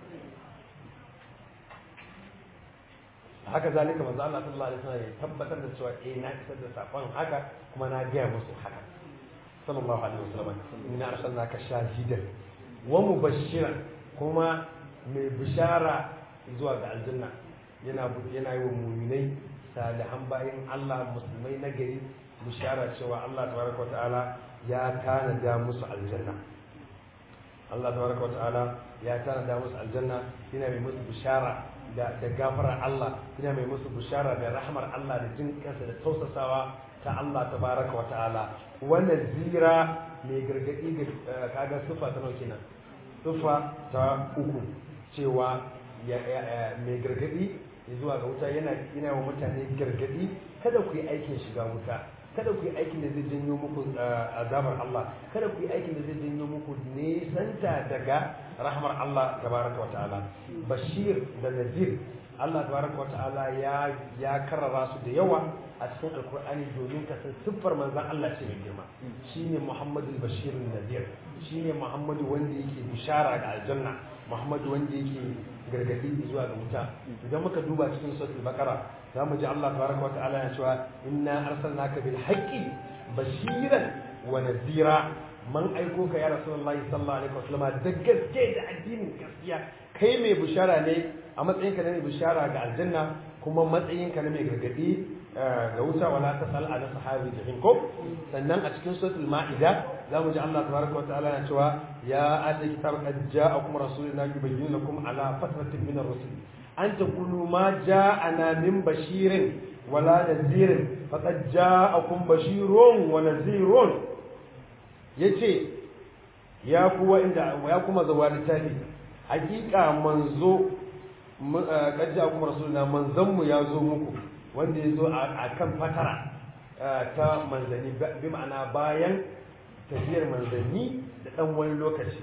haka zalika manzo Allah sallallahu alaihi wasallam ya tabbatar da cewa na isar da sakon haka kuma na gaya musu haka sallallahu alaihi wasallam inna arsalnaka shahidan wa mubashiran kuma mai bishara zuwa ga aljanna yana yi wa mu'minai salihan bayan Allah musulmai na gari bishara cewa Allah tabaraka wa ta'ala ya tanada musu aljanna Allah tabaraka wa ta'ala ya tanada musu aljanna yana mai musu bishara da gafarar Allah yana mai musu bishara da rahmar Allah da jin kansa da tausasawa ta Allah tabaraka wa ta'ala wannan zira mai gargadi ga kaga sufa ta nauke nan sufa ta uku cewa mai gargadi zuwa ga wuta yana wa mutane gargadi kada ku yi aikin shiga wuta kada ku yi aikin da zai janyo muku azabar Allah kada ku yi aikin da zai janyo muku nesanta daga rahmar Allah tabaraka wa ta'ala bashir da nazir Allah tabaraka wa ta'ala ya karrara su da yawa a cikin alkur'ani domin ka san siffar manzon Allah ce mai girma shine Muhammadu Bashir Nadir shine Muhammadu wanda yake bishara ga aljanna Muhammadu wanda yake gargadi zuwa ga wuta idan muka duba cikin suratul baqara zamu ji Allah tabaraka wa ta'ala ya cewa inna arsalnaka bil haqqi bashiran wa nadira man aiko ka ya rasulullahi sallallahu alaihi wasallam da gaske da addinin gaskiya kai mai bishara ne a matsayinka na mai bishara ga aljanna kuma matsayinka na mai gargadi ga wuta wala tasal ala sahabi jahim ko sannan a cikin suratul maida zamu ji Allah tabaraka wa ta'ala ya cewa ya ahli kitab qad ja'akum rasuluna yubayyin lakum ala fatratin min ar-rusul an taqulu ma ja'ana min bashirin wala nadhirin faqad ja'akum bashirun wa nadhirun yace ya kuwa inda ya kuma zawa littafi hakika manzo qad ja'akum rasuluna manzon mu ya zo muku wanda ya zo a kan fatara ta manzanni bi ma'ana bayan tafiyar manzanni da ɗan wani lokaci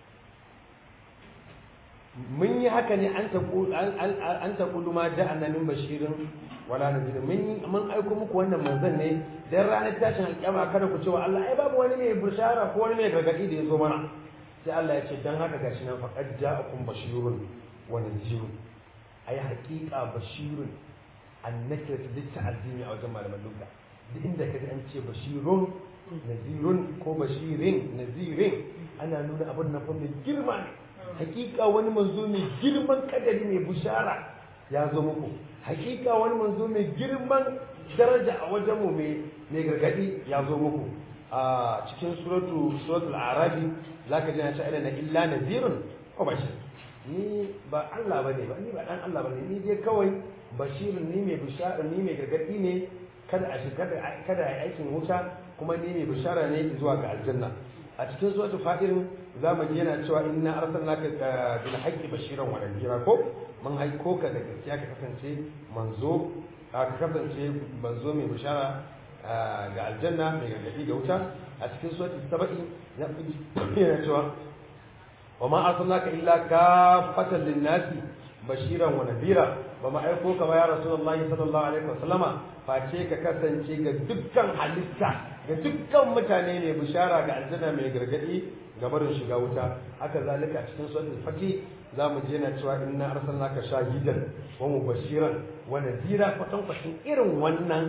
mun yi haka ne an taƙulu ma da annanin bashirin wala na zirin mun aiko muku wannan manzan ne don ranar tashin alƙyama kada ku cewa Allah ai babu wani mai bishara ko wani mai gargaɗi da ya zo mana sai Allah ya ce don haka gashi nan faqad ja'akum bashirun wa nadhirun ai haƙiƙa bashirun annakira ta duk ta'azzimi a wajen malaman lugha duk inda ka ji an ce bashirun nazirun ko bashirin nazirin ana nuna abin nan fa mai girma ne hakika wani manzo mai girman kadari mai bushara ya zo muku hakika wani manzo mai girman daraja a wajen mu mai gargadi ya zo muku a cikin suratul arabi zaka ji na ce ina illa nazirun ko bashir ni ba Allah bane ba ni ba dan Allah bane ni dai kawai bashirin ni mai bishara ni mai gargadi ne kada a shiga kada a aikin wuta kuma ni mai bishara ne zuwa ga aljanna a cikin suratul fatir zamu ji yana cewa inna arsalnaka bil haqqi bashiran wa nadhira ko mun haiko ka da gaskiya ka kasance manzo mai bishara ga aljanna mai gargadi ga wuta a cikin suratul sabai yana cewa wa ma arsalnaka illa kafatan lin-nasi bashiran wa nadhira ba ma aiko ka ba ya rasulullahi sallallahu alaihi wasallama face ka kasance ga dukkan halitta ga dukkan mutane ne bishara ga aljanna mai gargadi ga barin shiga wuta haka zalika cikin suratul fatih zamu je na cewa inna arsalnaka shahidan wa mubashiran wa nadhira kwatan kwatan irin wannan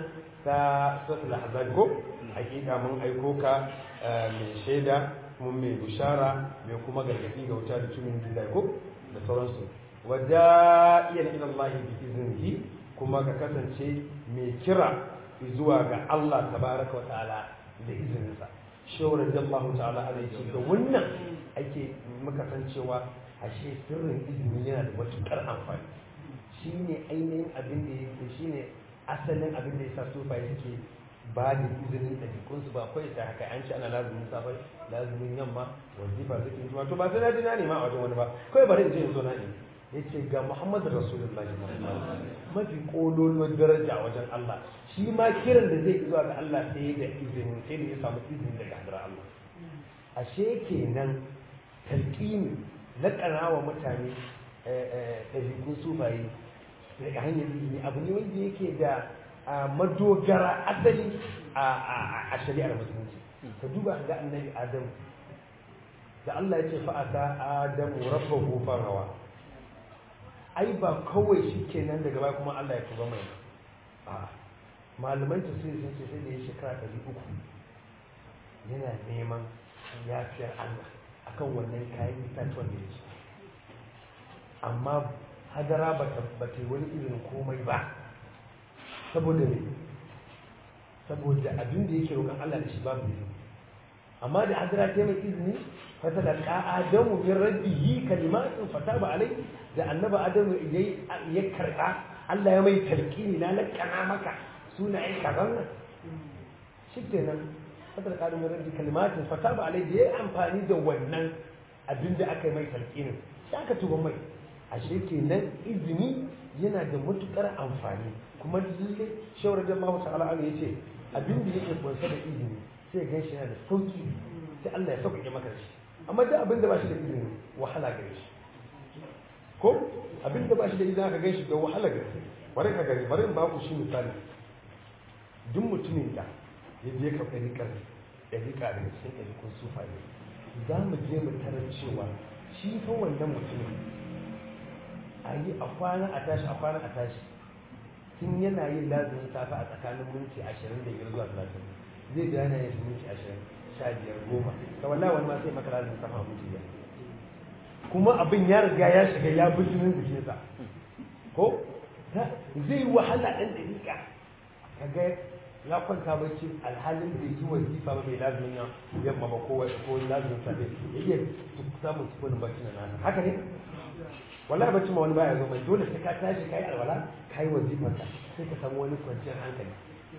ta suratul ahzab ko hakika mun aiko ka mai shaida kuma mai bushara mai kuma gargadi ga wuta da tumin billahi ko da sauransu wada'iyan ila Allah bi iznihi kuma ka kasance mai kira zuwa ga Allah tabaraka wa ta'ala da izininsa shawar radiyallahu ta'ala alaihi da wannan ake muka san cewa ashe sirrin izini yana da matukar amfani shine ainihin abin da yake shine asalin abin da yasa sufaye suke ba da izinin da jikunsu ba kawai sai haka an ci ana lazumin safai lazumin yamma wazifa zake yi to ba sai na dina ne ma a wajen wani ba kawai bari in je in zo na ne yace ga Muhammadu Rasulullahi mafi kololuwar daraja a wajen Allah shi ma kiran da zai zuwa ga Allah sai da izini sai da ya samu izini daga hadar Allah ashe kenan talqini laƙana wa mutane ɗabi'un sufaye daga hanyar izini abu ne wanda yake da madogara asali a shari'ar musulunci ka duba ga annabi Adamu da Allah ya ce fa'ata Adamu rabbahu farawa ai ba kawai shi kenan daga baya kuma Allah ya tuba mai a malaman tafsiri sun ce sai da ya shekara 300 yana neman yafiyar Allah akan wannan kayan itatuwan da ya ci amma hadara ba ta wani irin komai ba saboda ne saboda abin da yake roƙon Allah da shi babu ne amma da hadara ta mai izini fatalaqa adamu min rabbihi kalimatun fataba alai da annaba adamu ya karba Allah ya mai talqini na lakana maka suna ai kazan nan shikenan fatalaqa adamu min rabbihi kalimatun fataba alai da ya amfani da wannan abinda aka yi mai talqinin sai aka tuba mai ashe kenan izini yana da matukar amfani kuma lalle shawara da Allah ta'ala an yace abinda yake kunsa da izini sai gan shi yana da sauki sai Allah ya sauƙaƙe maka shi amma da abin da ba shi da izini wahala gare shi ko abin da ba shi da izini aka gan shi da wahala gare shi bari ka gani bari in ba ku shi misali duk mutumin da ya je ka ɗariƙar daga cikin ɗariƙun sufaye za mu je mu tarar cewa shi fa wannan mutumin a yi a kwana a tashi a kwana a tashi tun yana yin lazumin safe a tsakanin minti 25 zuwa 30 zai ga yana yin minti 20 15 10 ta wallahi wani ma sai maka lazumin safe a minti 5 kuma abin ya riga ya shiga ya bi jinin jikinsa ko zai wahala ɗan daƙiƙa kaga ya kwanta bacci alhalin da yi wazifa ba mai lazumin yamma ba ko lazumin safe ya iya samun sukunin bacci na nana haka ne wallahi bacci ma wani baya zo mai dole sai ka tashi kai alwala kai wazifarka sai ka samu wani kwanciyar hankali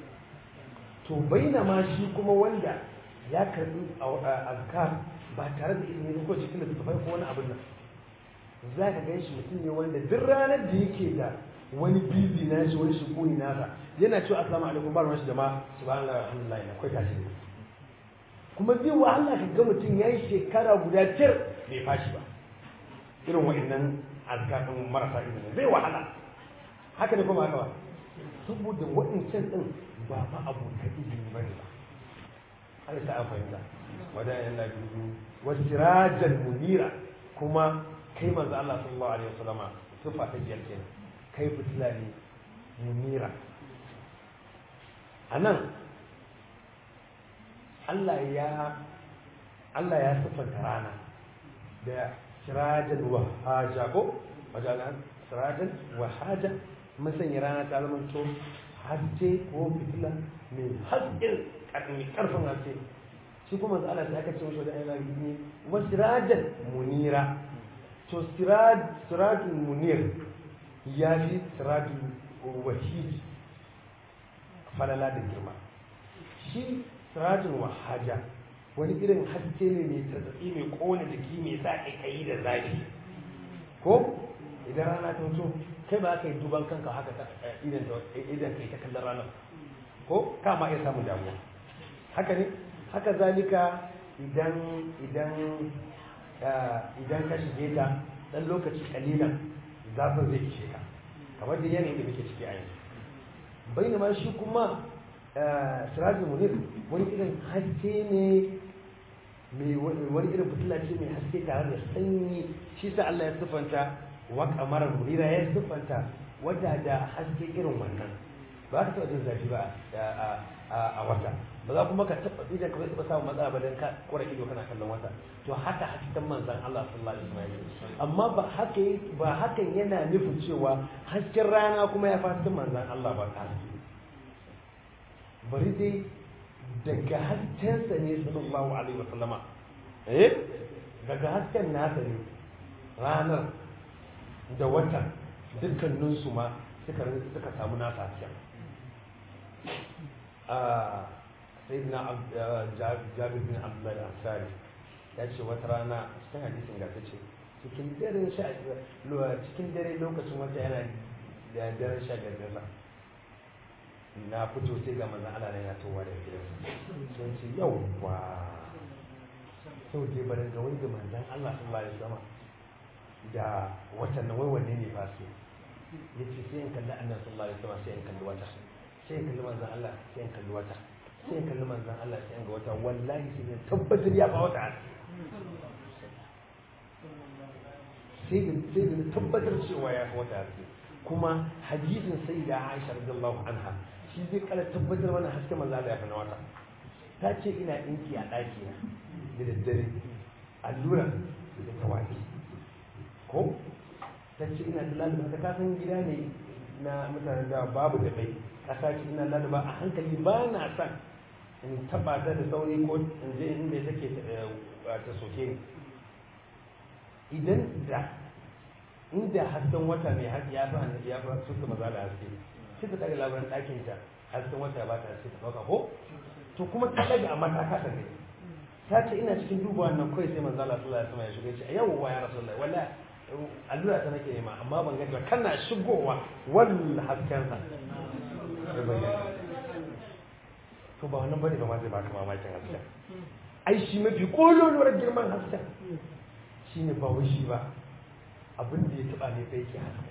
to baina ma shi kuma wanda ya karbi azkar ba tare da izini ko cikin da tafai ko wani abin nan za ka gan shi mutum ne wanda duk ranar da yake da wani bizi na shi wani shukuni nasa yana cewa assalamu alaikum ba ruwan shi jama'a subhanallahi alhamdulillah na kai tashi kuma zai wahala ka ga mutum yayi shekara guda tir bai fashi ba irin wa'annan azkafin marasa izini zai wahala haka ne kuma haka ba saboda waɗancan ɗin ba ma abokan izini ba ne ba har sa an fahimta wadda yan na biyu wasirajan munira kuma kai manzo Allah sallallahu alaihi wasallama sifa ta biyar kenan kai fitila ne munira anan Allah ya sifanta rana da sirajan wahaja ko wajen sirajan wahaja mun sanya rana ta zama to haske ko fitila mai hasken karfin haske shi kuma za Allah ta aka ce mashi da ayyana ne wa sirajan munira to sirajul munir ya fi sirajul wahid falala da girma shi sirajul wahaja wani irin haske ne mai tatsatsi mai kone jiki mai sa kai da zafi ko idan rana ta fito kai ba ka yi duban kanka haka idan kai ta kallon ranar ko kama iya samun damuwa haka ne haka zalika idan ka shige ta dan lokaci kalilan zafin zai ishe ka kamar da yanayin da muke ciki a yanzu bai ma shi kuma sirajin munir wani irin haske ne mai wani irin fitila ce mai haske tare da sanyi shi sa Allah ya siffanta wa kamarar munira ya siffanta wadda da haske irin wannan ba ka taɓa jin zafi ba a wata ba za kuma ka taɓa idan ka taɓa samun matsala ba don ka kora ido kana kallon wata to haka hasken manzan Allah sallallahu alaihi wasallam amma ba hakan yana nufin cewa hasken rana kuma ya fi hasken manzan Allah ba ka haske bari dai daga haskensa ne sallallahu alaihi wasallama daga hasken nasa ne ranar da wata dukkaninsu ma suka samu nasa hasken sayyidina Jabir bin Abdullah al-Ansari ya ce wata rana cikin hadisin ga ta ce cikin dare lokacin wata yana da daren 15 na fito sai ga manzon Allah ne ya towa da gidansa sun ce yauwa sau dai barin ga wanda manzon Allah sallallahu alaihi wasallam da watan nan wai wanne ne ba su yace sai in kalli annabi sallallahu alaihi wasallam sai in kalli wata sai in kalli manzon Allah sai in kalli wata sai in kalli manzon Allah sai in ga wata wallahi sai in tabbatar ya ba wata sai da tabbatar cewa ya fi wata kuma hadisin sai da Aisha radiyallahu anha shi zai kala tabbatar mana haske manzo Allah ya fi na wata ta ce ina dinki a daki na da daddare allura da tawaki ko ta ce ina da lalaba ta kasan gida ne na mutanen da babu da bai kasa ce ina lalaba a hankali ba na san in taba ta da sauri ko in je inda take ta soke ni idan da inda hasken wata mai haske ya fi suka maza da haske sai ta daga labarin ɗakin ta hasken wata ba ta haske ta ɗauka ko to kuma ta daga amma ta kasa ne ta ce ina cikin duba wannan kawai sai manzo Allah sallallahu alaihi wasallam ya shiga ce yau wa ya rasulullahi wallahi allura ta nake nema amma ban gani ba kana shigowa wannan hasken sa to ba wannan bane ba ma zai baka mamakin hasken ai shi mafi kololuwar girman hasken shine ba wai shi ba abin da ya taba ne sai yake haske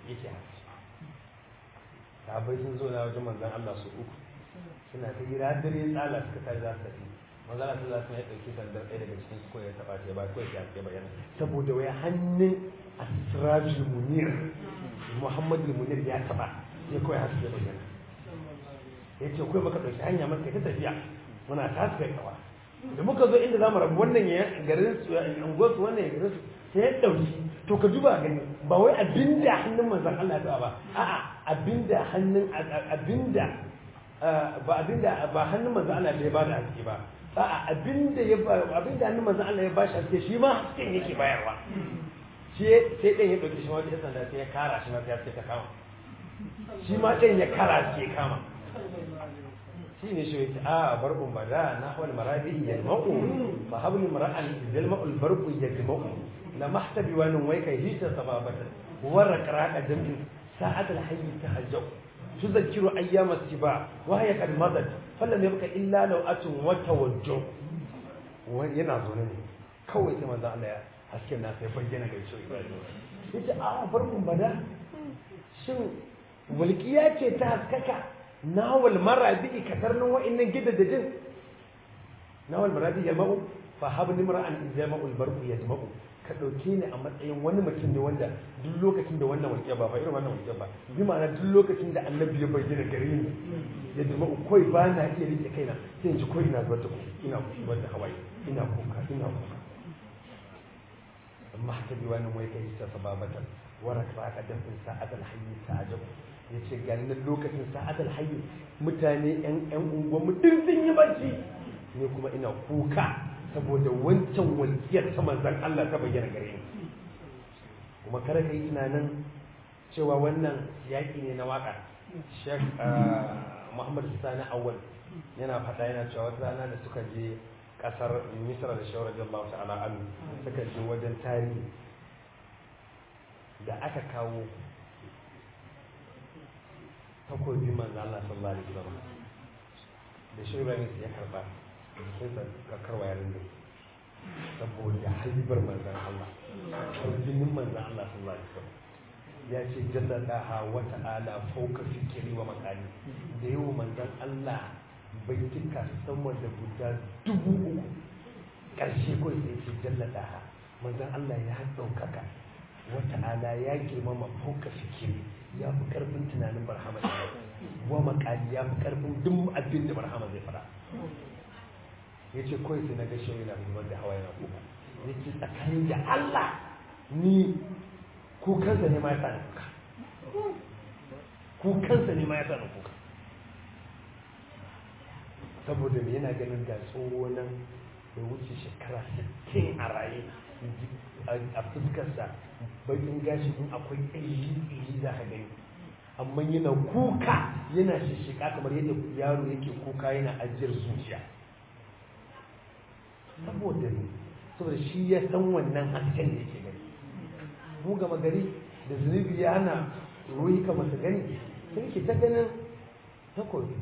sahabbai sun zo na wajen manzon Allah su uku suna ta hira dare tsala suka tashi za su tafi manzon Allah sallallahu alaihi wasallam ya dauki sandar ɗaya daga cikin su ko ya taba ta ba ko ya haske bayyana saboda wai hannun asrajul munir Muhammadul munir ya taba sai ko ya haske bayyana yace ko maka dauki hanya maka ta tafiya muna taska kawa da muka zo inda zamu rabu wannan ya garin su unguwar su wannan ya garin su sai ya dauki to ka duba gani ba wai abinda hannun manzon Allah ya ba a'a abinda hannun abinda ba hannun manzon Allah ya ba da haske ba a'a abinda hannun manzon Allah ya ba shi haske shi ma hasken yake bayarwa shi sai dan ya dauki shi wani sanda sai ya kara shi ma sai ta kama shi ma dan ya kara shi ya kama shi ne shi yake barbun bada na hawal marabi yalma'u fa hablu mar'an yalma'u albarqu yajma'u la mahtabi wa nun wayka hita sababatan wa raqra'a jam'in sa'at alhayy tahajjau tuzakkiru ayyam as-siba wa hiya qad madat falam yabqa illa law'atun wa tawajjuh yana zo ne kawai sai manzo Allah ya haske na sai bayyana ga shi yace barbun bada shin walqiya ce ta haskaka nawal marabi katarnin wa'annan gidajen nawal marabi ya ma'u fa habni mar'an jama'u albarqu yajma'u ka dauke ni a matsayin wani mutum ne wanda duk lokacin da wannan walƙiya ba irin wannan walƙiya ba bi ma'ana duk lokacin da annabi ya bayyana gare ni ya jama'u koi ba na iya rike kaina sai in ji koi ina zuwa ina zuwa da hawaye ina kuka amma haka bi wannan wai kai ta sababatan waraka ka dafin sa'atul hayy ta'ajabu ya ce ganin lokacin sa'adar hayyu mutane yan unguwan mutum sun yi bacci ne kuma ina kuka saboda wancan walƙiyar ta manzan Allah ta bayyana gare ni kuma kada ka yi tunanin cewa wannan yaƙi ne na waƙa Sheikh Muhammad Sani Awwal yana faɗa yana cewa wata rana da suka je ƙasar Misra da Shehu radiyallahu ta'ala anhu suka je wajen tarihi da aka kawo takobi manzo Allah sallallahu alaihi wasallam da shi Ibrahim ya karba sai ka karwa yarin da saboda halibar manzo Allah jinin manzo Allah sallallahu alaihi wasallam ya ce jalladaha wa ta'ala fawqa fikri wa maqali da yau manzo Allah bai tika sama da guda 3000 karshe ko sai ce jalladaha manzo Allah ya daukaka wata'ala ya girmama fauka fikiri, ya fi karfin tunanin barhama wa makali ya fi karfin duk abin da barhama zai fara. Ya ce kawai sai na ga shi yana zubar da hawa yana kuka. Ya ce tsakanin da Allah ni kukansa ne ma ya sani kuka, kukansa ne ma ya sani kuka, saboda me yana ganin ga tsoho nan da wuce shekara 60 a raye a fuskarsa, bakin gashi in akwai ɗari za ka gani, amma yana kuka yana shishika kamar yadda yaro yake kuka yana ajiyar zuciya. Saboda shi ya san wannan hasken da yake gani. Mu gama gari da zunubi ya hana ruhi kamar su gani, sai ke ta ganin takobi.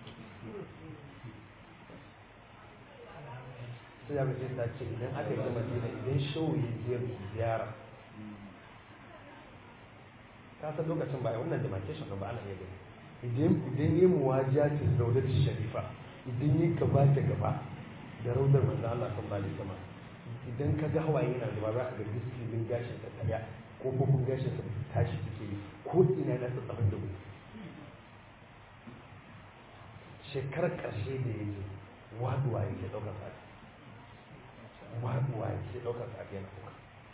Sai ya mace ta ce idan aka yi madina, idan shauyi ziyara, ka san lokacin baya wannan demarcation ba ana iya gani, idan yi muwajatin raudar sharifa, idan yi gaba da gaba da raudar manzo Allah sallallahu alaihi wasallam, idan ka ga hawaye yana zuba za ka ga diskin gashin ta tsaya, kofofin gashin ta tashi take yi, ko ina na tsatsarin da wuri. Shekarar ƙarshe da ya je waduwa yake ɗaukar sati, waduwa yake ɗaukar sati yana kuka,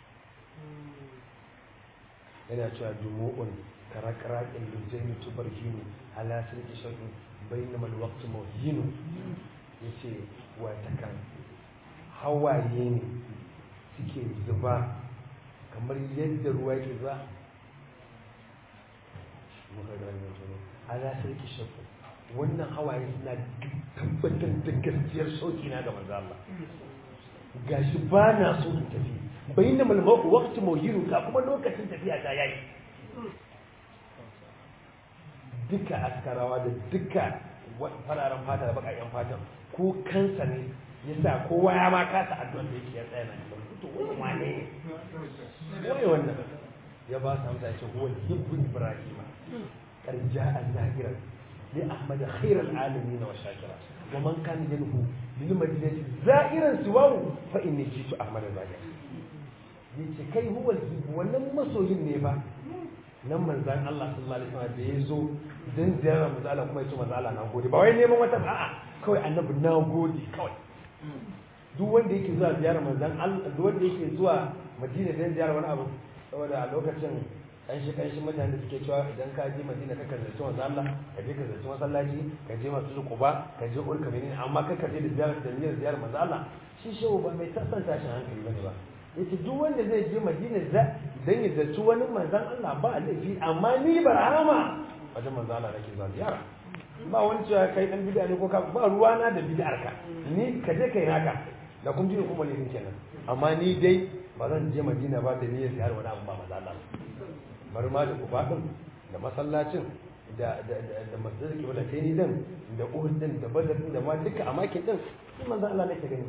yana cewa jumu'un karakarakin lujjani tubar hinu ala sirki shaɗu bai na malwaktu mawhinu. Ya ce wata kan hawaye ne suke zuba kamar yadda ruwa ke zuba ala sirki shaɗu. Wannan hawaye suna tabbatar da gaskiyar sauki na ga manzo Allah. Gashi ba na so in tafi, bayyana malmau waqti mawhiru, ka kuma lokacin tafiya ta yayi. Duka askarawa da duka fararen fata da bakayen fatan ko kansa ne yasa kowa ya ma kasa addu'ar da yake ya tsaya na to wai wane ne wai wannan ya ba su amsa ya ce huwa hibbu ibrahim qad ja'a zahiran li ahmad khair alamin wa shakira wa man kana yanhu lil madinati za'iran siwahu fa inni jitu ahmad zahir. Yace kai huwa hibbu, wannan masoyin ne ba nan manzan Allah sallallahu alaihi wasallam da ya zo dan ziyarar manzo Allah kuma ya ce manzo Allah na gode, ba wai neman wata a'a, kawai annabi na gode kawai. Duk wanda yake zuwa ziyarar manzan Allah, duk wanda yake zuwa Madina dan ziyarar wani abu, saboda a lokacin kanshi mutane da suke cewa idan ka je Madina ka ziyarci manzo Allah, ka je ka ziyarci masallaci, ka je masjidul Quba, ka je Urka menene, amma ka je da ziyarar manzo Allah, shi shehu ba mai tasanta shi hankali bane ba. Yace duk wanda zai je Madina dan ya zarci wani manzan Allah ba laifi, amma ni barhama wajen manzan Allah nake zuwa ziyara. Ba wani cewa kai dan bid'a ne ko ka ba ruwa na da bid'ar ka, ni ka je kai naka da kun ji kuma laifin kenan, amma ni dai ba zan je Madina ba da niyyar ziyara wani abu ba manzan Allah. Bari ma da Quba din da masallacin da masjidul Qiblatayn din da Uhud din da Badr din da ma duka amakin din sai manzan Allah nake gani.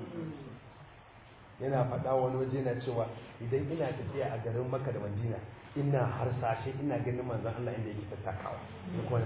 Yana faɗa wani waje na cewa idan ina tafiya a garin Makka da Madina ina harsashe ina ganin manzon Allah inda yake tattakawa da kuma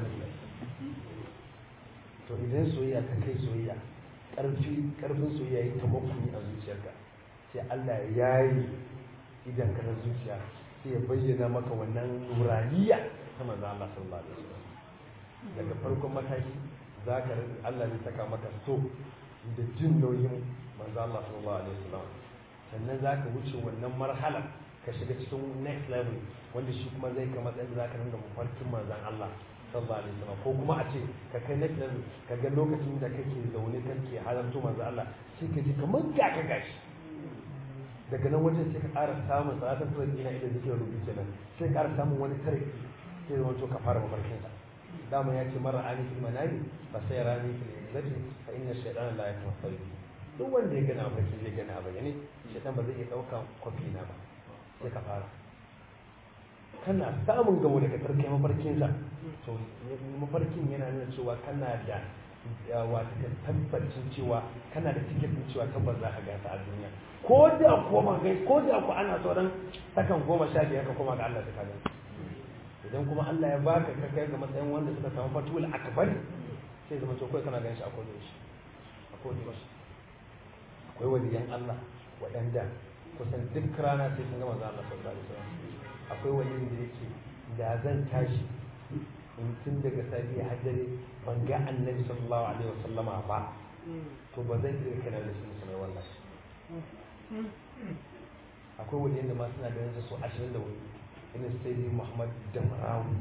to idan soyayya ta kai soyayya, karfin soyayya yi ta makuni a zuciyarka, sai Allah ya yi idan ka na zuciya sai ya bayyana maka wannan nuraniya ta manzon Allah sallallahu alaihi wasallam. Daga farkon mataki zaka Allah zai saka maka so da jin nauyin manzon Allah sallallahu alaihi wasallam. Sannan za ka wuce wannan marhala ka shiga cikin next level wanda shi kuma zai kama tsaye za ka ringa mafarkin manzan Allah sallallahu alaihi wasallam, ko kuma a ce ka kai next level ka ga lokacin da kake zaune kake halarto manzan Allah sai ka ji kamar ga ka gashi. Daga nan wajen sai ka ƙara samun salatar tura ina idan zikin rubuce nan sai ka ƙara samun wani tarki sai zama to ka fara mafarkin sa. Dama ya ce mara ani fil manami fa sai rani fil izzati fa inna shaytana la yatamassal bi. Duk wanda ya gana mafarki zai gana a bayyane, shaitan ba zai iya ɗauka kwafi na ba, sai ka fara kana samun gamo daga ƙarƙe mafarkinsa, to mafarkin yana nuna cewa kana da wata tabbacin cewa kana da tiketin cewa tabbas za ka gasa a duniya, ko da kuwa ana sauran sakan 15 ka koma ga Allah ta kaga. Idan kuma Allah ya baka ka kai ga matsayin wanda suka samu fatul akbar, sai zama to kai kana ganin shi a kodin shi. Akwai waliyan Allah waɗanda kusan duk rana sai sun ga manzo Allah sallallahu alaihi wasallam. Akwai wani da yake da zan tashi in tun daga safiya har dare ban ga annabi sallallahu alaihi wasallama ba to ba zan iya kana da shi musulmai wallahi. Akwai wani yadda ma suna ganin su 24 irin sai Muhammad Damrawi.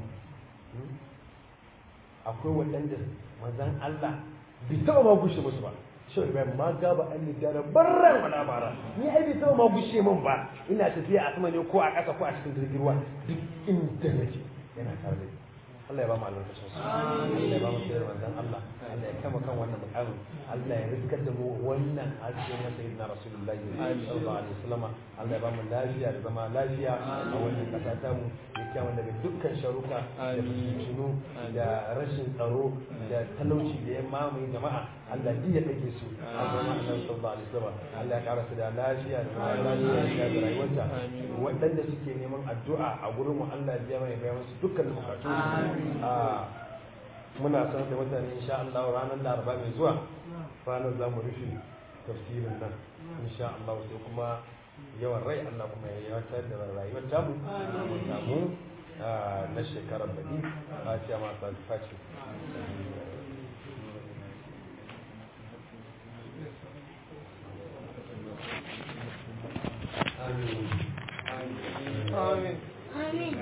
Akwai waɗanda manzon Allah bai taɓa ma gushe musu ba. Shi bai ma gaba an ni dara barran wala bara. Ni ai bai taɓa ma gushe min ba. Ina tafiya a sama ne ko a ƙasa ko a cikin jirgin ruwa duk inda nake yana tare da ni. Allah ya ba mu albarkacin su. Allah ya ba mu sayar manzon Allah. Allah ya kama kan wannan mukamin. Allah ya riskar da mu wannan haske na sayyidina Rasulullahi sallallahu alaihi wasallam. Allah ya ba mu lafiya da zama lafiya a wannan kasa ta mu. Ya kama daga dukkan sharuka da fitinu da rashin tsaro da talauci da ya mamaye jama'a. Allah ya dake su. Allah sallallahu alaihi wasallam. Allah ya kara su da lafiya da lafiya da rayuwarta. Waɗanda suke neman addu'a a gurin mu Allah ya biya musu dukkan bukatu. Muna son da mutane insha Allah ranar Laraba mai zuwa ranar za mu rufe tafsirin nan insha Allah sai kuma yawan rai Allah kuma ya yawatar da rayuwar tamu mu samu na shekarar baki fatiha ma faci amin amin amin